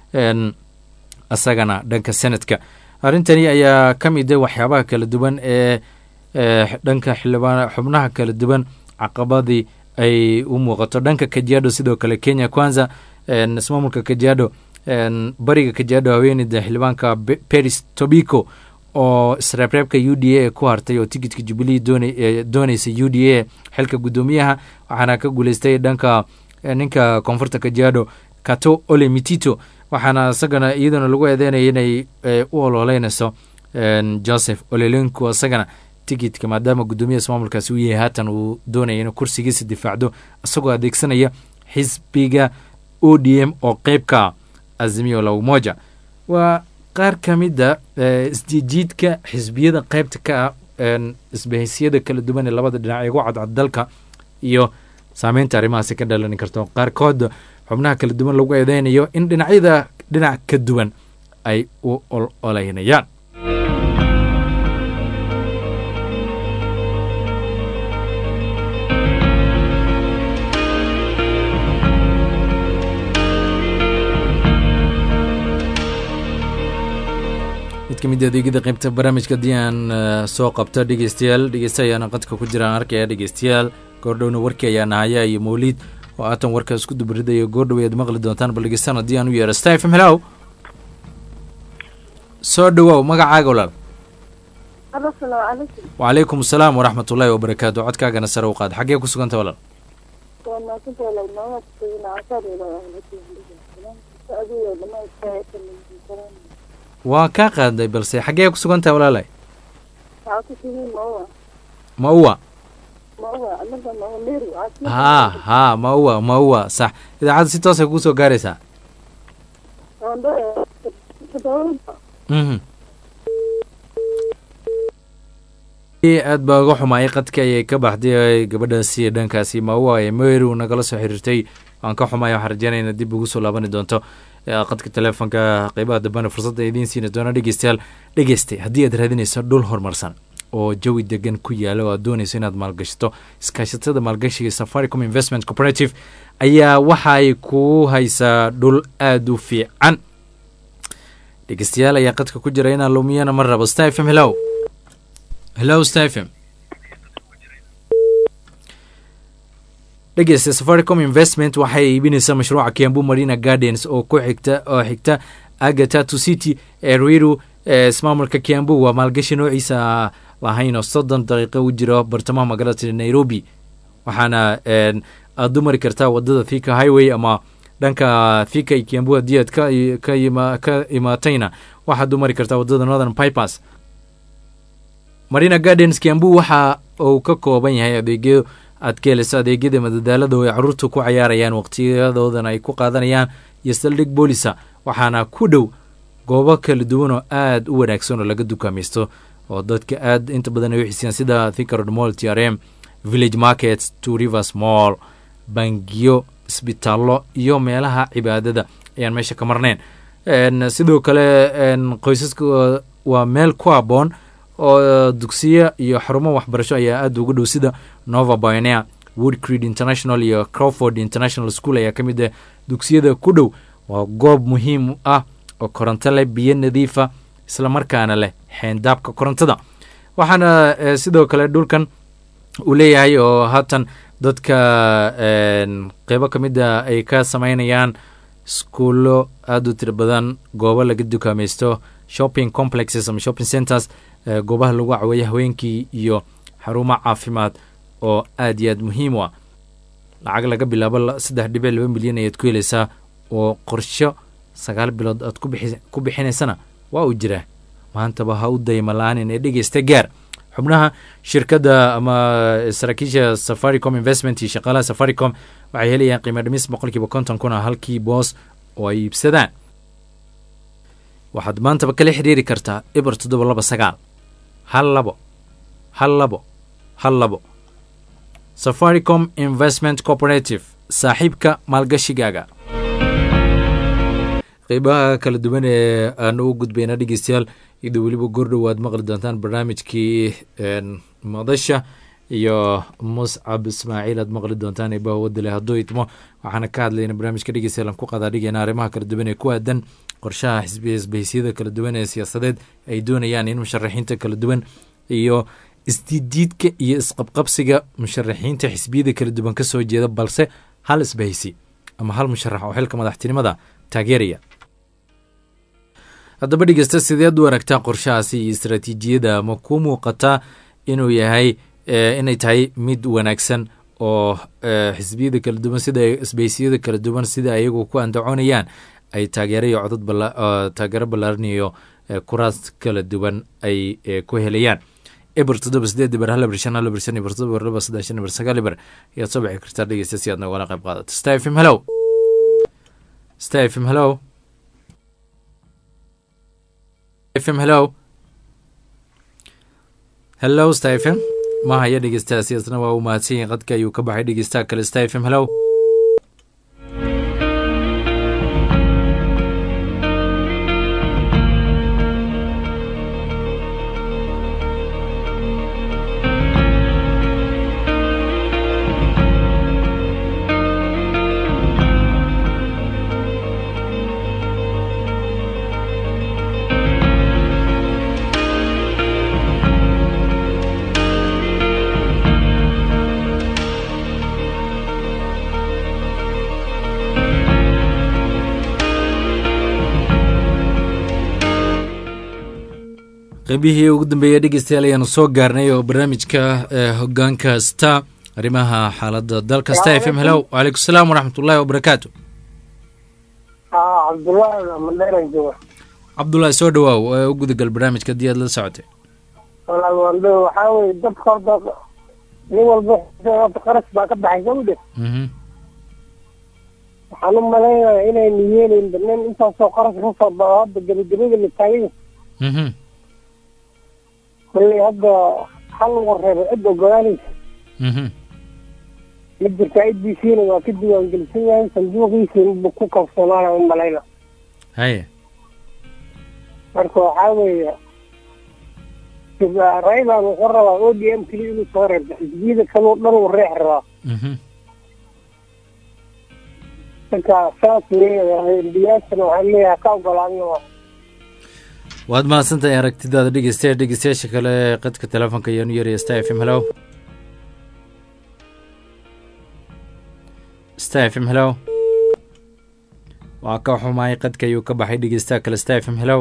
asagana dhanka senadka. arrintani ayaa ka mid ah waxyaabaha kala duwan ee dhanka xubnaha kala duwan caqabadii ay u muuqato. dhanka Kajiado sidoo kale Kenya Kwanza ismaamulka Kajiado bariga Kajiado haweeneyda xildhibaanka Peris Tobiko oo isreebreebka UDA ku hartay oo tigidhka Jubilee doonaysa UDA xilka guddoomiyaha waxaana ka guuleystay dhanka ninka koonfurta Kajiado Kato Ole Mitito waxaana isagana iyaduna lagu eedeynaya inay u ololeynayso Joseph Olelenku isagana tigidhka maadaama guddoomiyaha ismaamulkaasi uu yahay haatan uu doonaya inuu kursigiisa difaacdo isagoo adeegsanaya xisbiga ODM oo qeybka Azimio la Umoja. waa qaar ka mid a isjiidka xisbiyada qaybta ka isbahaysiyada kala duwan ee labada dhinac ee ugu cadcad dalka iyo saameynta arrimahaasi ka dhalani karto. qaarkood xubnaha kala duwan lagu eedeynayo in dhinac ka duwan ay u oleynayaan. mid ka mid adeegyada qaybta barnaamijka haddii aan soo qabto dhegeystayaana qadka ku jiraan arkaya dhegeystayaal goordhowna warkii ayaa nahaya iyo mawliid oo aatan warka isku dubaridayo goordhow ayaad maqli doontaan bal dhegeystaan haddii aan u yeero Star FM. hello soo dhawow magacaaga walaal. wacalaykum asalaam waraxmatullaahi wabarakaatu. codkaagana sare u qaad. xaggee ku suganta walaal? waa kaa qaaday balse xaggee ku sugan tahay walaalay? Maua Maua sax. idaacadda si toos ay kugu soo gaaraysaa. aad baa uga xumaayay qadka ayay ka baxday gabadhaasi dhankaasi Maua ee Meru nagala soo xiriirtay. waan ka xumaaya waxaan rajaynayna dib ugu soo laabani doonto qadka teleefonka qaybaha dambana fursadda idiin siina doona dhegeystayaal. dhegeystay haddii aad raadinayso dhul horumarsan oo jawi degan ku yaala oo aad doonayso inaad maalgashato iskaashatada maalgashiga Safaricom Investment Cooperative ayaa waxay ku haysaa dhul aad u fiican. dhegeystayaal ayaa qadka ku jira inaan lumiyana mar rabo. Star FM. hello Star FM. dhegeysta Safaricom Investment waxay iibinaysaa mashruuca Kiambu Marina Gardens oo xigta aga Tatu City ee Ruiru ismaamulka Kiambu waa maalgashi noociisa lahayn oo 30 daqiiqo u jiro bartamaha magaalada Nairobi waxaana aad dumari kartaa wadada Thika Highway ama dhanka Thika iyo Kiambu hadii aad ka imaatayna waxaad dumari kartaa wadada Northern Bypass. Marina Gardens Kiambu waxa uu ka kooban yahay adeegyo aad ka helayso adeegyada madadaalada oo ay carruurtu ku ciyaarayaan waqtiyadoodana ay ku qaadanayaan iyo saldhig boolisa waxaana ku dhow goobo kala duwan oo aad u wanaagsan oo laga dukaamaysto oo dadka aad inta badan ay u xiisiyaan sida Thika Road Mall, TRM, Village Markets, Two Rivers Mall, bangiyo, isbitaallo iyo meelaha cibaadada ayaan meesha ka marnayn. Sidoo kale qoysaska waa meel ku habboon oo dugsiyo iyo xarumo waxbarasho ayaa aad ugu dhow sida Nova Pioneer, Wood Creek International iyo Crawford International School ayaa ka mid ah dugsiyada ku dhow. waa goob muhiim ah oo koronto leh, biyo nadiifa isla markaana leh xeendaabka korontada. waxaana sidoo kale dhulkan uu leeyahay oo haatan dadka qeybo ka mid ah ay ka samaynayaan iskuullo aad u tiro badan, goobo laga dukaamaysto, shopping complexes ama shopping centers, goobaha lagu caweeyo haweenkii iyo xarumo caafimaad oo aad iyo aad muhiim u ah. lacag laga bilaabo 3.2 milyan ayaad ku helaysaa oo qorsho 9 bilood aad ku bixinaysana waa uu jiraa. maantaba ha u dayma la'aan ee dhegeysta gaar. xubnaha shirkadda ama saraakiisha Safaricom Investment iyo shaqaalaha Safaricom waxay helayaan qiimo dhimis 50% kuna halkii boos oo ay iibsadaan. waxaad maantaba kala xiriiri kartaa Ibar 729 12 Safaricom Investment Cooperative, saaxiibka maalgashigaaga. qeybaha kala duwan ee aan u gudbayna dhegeystayaal idoo weliba goordhow aad maqli doontaan barnaamijkii madasha iyo Muscab Ismaaciil aad maqli doontaan ee baawada hadduu idmo. waxaana ka hadlayna barnaamijka dhegeystayaal aan ku qadaadhigayna arrimaha kala duwan ee ku aadan qorshaha xisbiyada kala duwan ee siyaasadeed ay doonayaan in musharaxiinta kala duwan iyo isdiidiidka iyo isqabqabsiga musharaxiinta xisbiyada kala duwan ka soo jeeda balse hal isbahaysi ama hal musharax oo xilka madaxtinimada taageeraya. haddaba dhegeysta sideed u aragtaa qorshahaasi iyo istaraatiijiyada ma ku muuqataa inuu yahay inay tahay mid wanaagsan oo xisbiyada kala duwan sida isbahaysiyada kala duwan sida ayagu ku andacoonayaan ay taageero iyo codad taageero ballaaran iyo kuraas kala duwan ay ku helayaan. Eber 7 ayaad soo bixi kartaa dhegeysta si aad nogala qayb qaadato. Star FM hello. Star FM hello. FM hello. Hello Star FM. ma haya dhegeystaha siyaasna waa u mahadsan yahay qadka ayuu ka baxay dhegeystaha kale. Star FM hello. qaybihii ugu dambeeyay dhegeystayaal ayaanu soo gaarnay oo barnaamijka hogaanka Star arrimaha xaaladda dalka. Star FM hello. Waalaikum salaam waraxmatullaahi wabarakaatu. Cabdullaahi soo dhawaaw u gudagal barnaamijka haddii aad la socotay. waxaa weye dadka horta nin walba qarash baa ka baxay samde. waxaan u malaynayaa inaynu yeelayn nin intaasoo qarash ka soo baxo hadda gebagabada la taagay. kolley hadda hal wareeba cid ogolaanaysa ma jirta. IDC-na waa ka diiwaangelisan yahay sanduuqiisa ku kalsoonaana u malayna. haye marka waxaa weeye rayban wuxuu rabaa ODM keliya inuu soo reebto, xisbiyada kaloo dhan uu reex rabaa. marka saas leeyahay embiyaashana waxaan leeyahay ka ogolaanyo. waad mahadsantahay aragtidaada dhegeystayaasha kale qadka telefoonka ayaanu yeeraya. Star FM hello. Star FM hello. waa ka xumaay qadka ayuu ka baxay dhegeystaha kale. Star FM hello.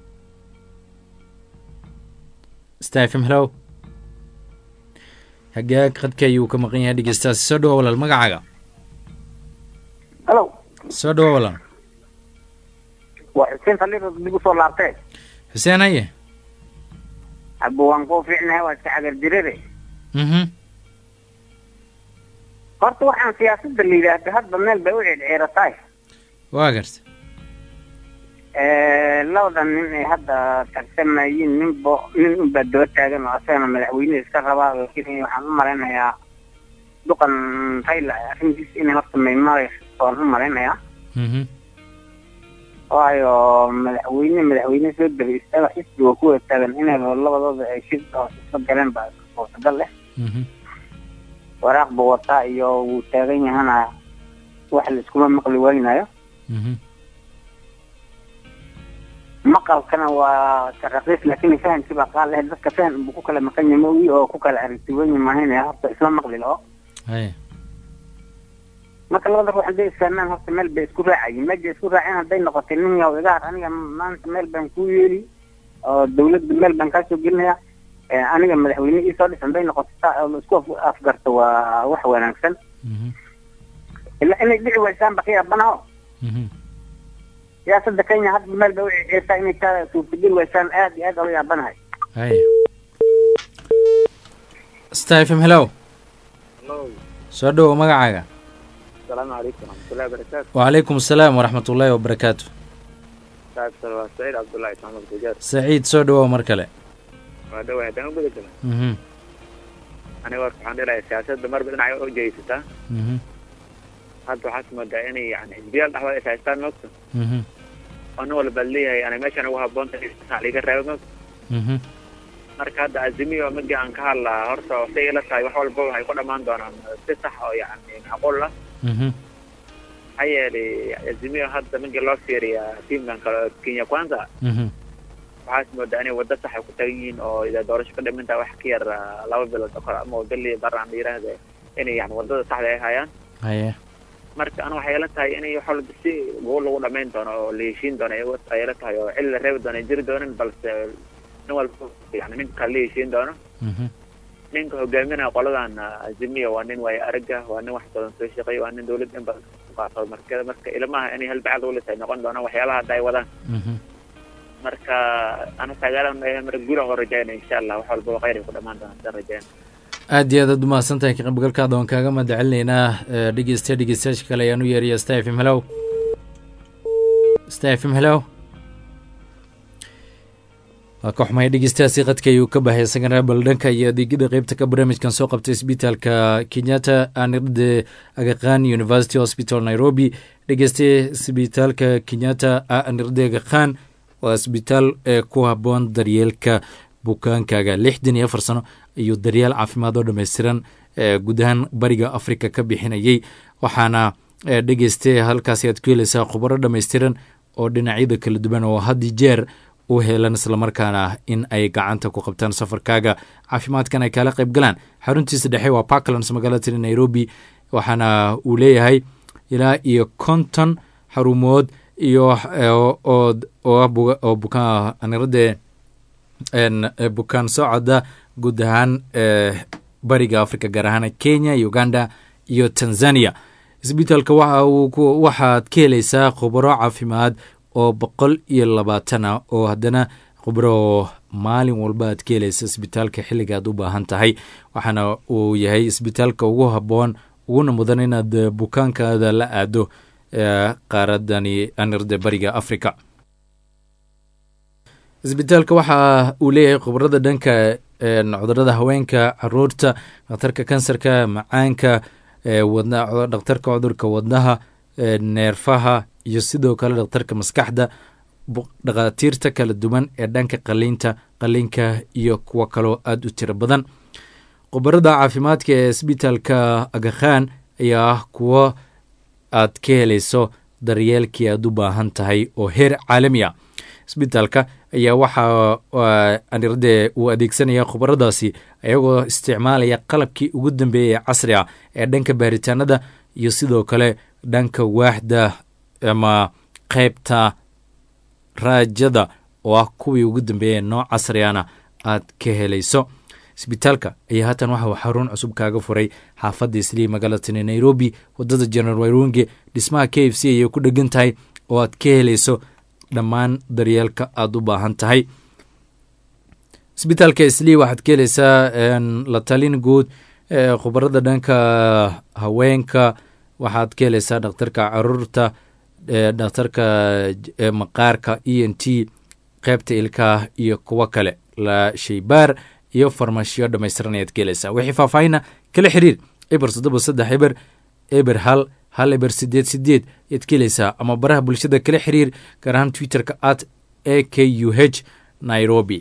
Star FM hello. hagaag qadka ayuu ka maqan yahay dhegeystaha. soo dhawo walaal magacaaga. hello. soo dhawo walaal. waa Xuseen Saliid dib u soo laabtay. Xuseen aye. Abu waan ku fiicnahay waa sacagar dirade. horta waxaan siyaasadda la yidhaahdo hadda meel bay u circiirataay. waa garta. labadan nin ay hadda tartamayeen nin unbaa daba taagan oo asagana madaxweyne iska rabaa, laakiin waxaan u malaynayaa duqan Raila arrintiis inay horta may marayso waan u malaynayaa. waayo madaxweyne soo degay isaga xisbiga kuwa taagan inay labadooda ay shir oo isla galeen baa suurtagal leh. waraaq buu wataa iyo wuu taagan yahana wax la iskuma maqli waynayo. maqalkana waa raqiis laakiin fahamki baa qaal leh dadka faham buu ku kala maqan yahay oo ku kala aragti weyn maahaynaya horta isla maqli loo. marka labada ruux hadday isfahmaan horta meel bay isku raacayeen meesha isku raaceen hadday noqotay nin yaw iga har aniga maanta meel baan ku yeeli oo dawladda meel baan kaa soo gelinaya aniga madaxweyne ii soo dhisan hadday noqoto isku afgarto waa wax wanaagsan. ilaa inay dhici waysaan baqiya banao siyaasadda Kenya hadda meel bay u ciirtaa inay taa suurtageli waysaan aad iyo aad uga yaabanahay. Star FM hello. hello. soo dhawo magacaaga. السلام عليكم ورحمة الله وبركاته. وعليكم السلام ورحمة الله وبركاته. سعيد عبد الله محمد بجار. سعيد soo dhawo mar kale. waa dhawahay hadaan u guda gala. aniga warka waxaan dhilahay siyaasadda marba dhinacyo u jeysata. hadda waxaad moodaa inay yani xisbiyaal dhaxwada is haystaan moogta. oo nin walba leeyahay yani meeshaan ugu habboon tahay sax liiga reebo moogta. marka hadda azimiyo magi aan ka hadlaa horta say ila tahay wax walba waxay ku dhammaan doonaan si sax oo yani macquul ah. maxaa yeelay azimiyo hadda magi loo fiiriyaa tiimkan kale Kenya Kwanza. waxaad moodaa inay waddo sax ay ku tagan yihiin oo ida doorasho ka dhimantaa wax ka yar 2 bilood oo kale ama wadali baraan yiraahdo inay yani waddada saxda ay hayaan. marka ana waxay ila tahay inay wax walba si gool lagu dhamayn doono oo la heshiin doono ay ila tahay oo cilla reeb doono jiri doonan balse nin walba yani ninka la heshiin doono. ninka hogaaminaya qoladan azimiya waa nin way araga waa nin wax badan soo shaqeeyay waa nin dawladda in badan qaatay marka ilmaha inay hal bacad wala tahay noqon doona waxyaalaha ay wadaan. marka ana tagaalan mar guul oo rajaynaa insha Allah wax walba khayr ku dhamaan doona rajaynaa. aad iyo aad u mahadsantahay ka qaybgalkaada waan kaaga mahadcelinaynaa. dhegeystayaasha kale ayaan u yeeriyaa. Star FM hello. Star FM hello. waa ka xumay dhegeystayaasi qadka ayuu ka baxay isagana baldhanka iyo adeegyada qaybta ka barnaamijkan soo qabtay isbitaalka Kenyatta anirde Aga Khan University Hospital Nairobi. dhegeystaye isbitaalka Kenyatta anirde Aga Khan waa isbitaal ku habboon daryeelka bukaankaaga. 64 sano ayuu daryeel caafimaad oo dhammaystiran guud ahaan bariga Afrika ka bixinayay. waxaana dhegeystaye halkaasi aad ku helaysaa khubaro dhammaystiran oo dhinacyada kala duwan oo had iyo jeer u heelan islamarkaana in ay gacanta ku qabtaan safarkaaga caafimaadkan ay kala qayb galaan. xaruntiisa dhexe waa Parklands magaalada Nairobi. waxaana uu leeyahay ilaa iyo 50 xarumood iyo oo bukaan socda guud ahaan bariga Afrika gaar ahaan Kenya, Uganda iyo Tanzania. isbitaalka waxaad ka helaysaa khubaro caafimaad oo 120 oo haddana khubaro maalin walba aad ka helaysa isbitaalka xilliga aad u baahan tahay. waxaana uu yahay isbitaalka ugu habboon uguna mudan inaad bukaankaada la aado qaaradani anirde bariga Afrika. isbitaalka waxa uu leeyahay khubarada dhanka cudurada haweenka, caruurta, dhakhtarka kansarka, macaanka, dhakhtarka cudurka wadnaha, neerfaha iyo sidoo kale dhakhtarka maskaxda, dhakhaatiirta kala duwan ee dhanka qaliinka iyo kuwo kaloo aad u tiro badan. khubarada caafimaadka ee isbitaalka Aga Khan ayaa ah kuwo aad ka helayso daryeelkii aad u baahan tahay oo heer caalami ah. isbitaalka ayaa waxaa anirde uu adeegsanaya khubaradaasi ayagoo isticmaalaya qalabkii ugu dambeeyay casri ah ee dhanka baaritaanada iyo sidoo kale dhanka waaxda ama qaybta raajada oo ah kuwii ugu dambeeyey nooc casriana aad ka helayso. isbitaalka ayaa haatan waxa xarun cusub kaaga furay xaafadda Islii magaalada Nairobi, wadada General Wairunge. Dhismaha KFC ayay ku dhegan tahay oo aad ka helayso dhammaan daryeelka aad u baahan tahay. isbitaalka Islii waxaad ka helaysaa la talin guud, khubarada dhanka haweenka, waxaad ka helaysaa dhakhtarka caruurta, dhakhtarka maqaarka ENT, qaybta ilkaha iyo kuwa kale, la shaybaar iyo farmashiyo dhammaystiran ayaad ka helaysaa. wixii faahfaahina kala xiriir eber 73 eber eber 1 1 eber 88 ayaad ka helaysaa, ama baraha bulshada kala xiriir gaar ahaan Twitterka @akuh Nairobi.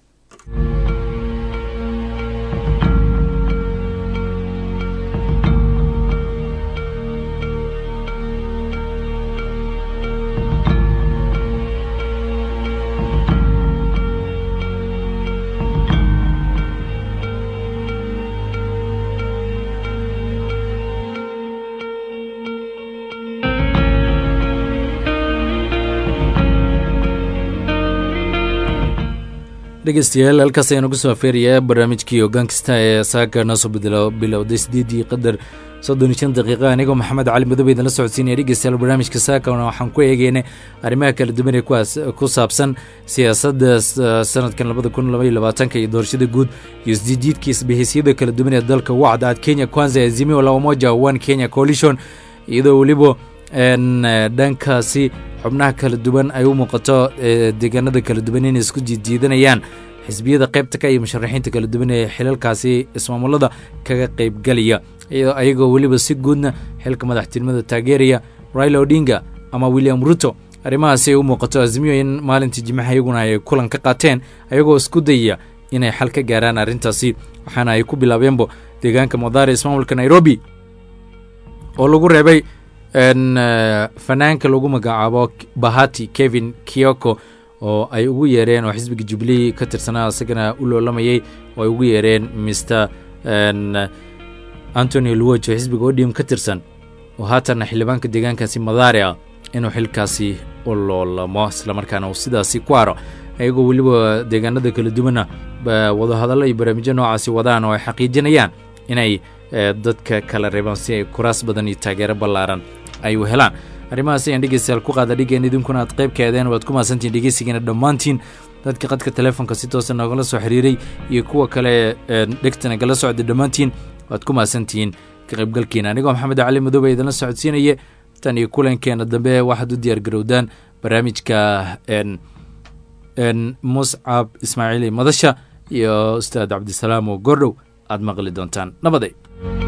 dhegeystayaal halkaas ayaan ugu soo afeerayaa barnaamijkii hoggaan kasta ee saaka noo soo bilowday 8:35 daqiiqa. anigoo maxamed cali madow idinla socodsiinaya. dhegeystayaal barnaamijka saakana waxaan ku eegeynay arrimaha kala duwan ee ku saabsan siyaasadda sanadkan 2022 iyo doorashada guud iyo isdiidkiisa isbahaysyada kala duwan ee dalka ugu cadcad Kenya Kwanza, Azimio la Umoja One Kenya Coalition, iyadoo weliba dhankaasi xubnaha kala duwan ay u muuqato deegaanada kala duwan inay isku jiidanayaan xisbiyada qaybta ka iyo musharaxiinta kala duwan ee xilalkaasi ismaamulada kaga qaybgalaya, ayagoo weliba si guudna xilka madaxtinimada taageeraya Raila Odinga ama William Ruto. arrimahaasi ay u muuqato Azimio in maalintii Jimcaha iyaguna ay kulan ka qaateen ayagoo isku dayaya inay xal ka gaaraan arrintaasi, waxaana ay ku bilaabeenbo deegaanka Mathare ismaamulka Nairobi oo lagu reebay fanaanka lagu magacaabo Bahati Kevin Kioko oo ay ugu yeereen oo xisbiga Jubilee ka tirsanaa asagana u loolamayay oo ay ugu yeereen Mr Anthony Luocho xisbiga ODM ka tirsan oo haatan xildhibaanka deegaankaasi Mathare ah inuu xilkaasi u loolamo isla markaana uu sidaasi ku aro, ayagoo weliba deegaanada kala duwana wadahadallo iyo barnaamijyo noocaasi wadaan oo ay xaqiijinayaan inay dadka kala reebaan si ay kuraas badan iyo taageero ballaaran ay u helaan. arrimahaas ayaan dhegeystayaal ku qaada dhigeen idinkuna aad qayb ka eedeen waad ku mahadsantihiin dhegeysigeena dhammaantiin. dadka qadka telefoonka si toosa noogala soo xiriiray iyo kuwa kale dhegta nagala socda dhammaantiin waad ku mahadsantihiin ka qaybgalkiina. anigoo maxamed cali madow baa idinla socodsiinaya. tan iyo kulankeena dambe waxaad u diyaar garowdaan barnaamijka Muscab Ismaaciil madasha iyo Ustaad Cabdisalaam oo gordhow aad maqli doontaan. nabaday.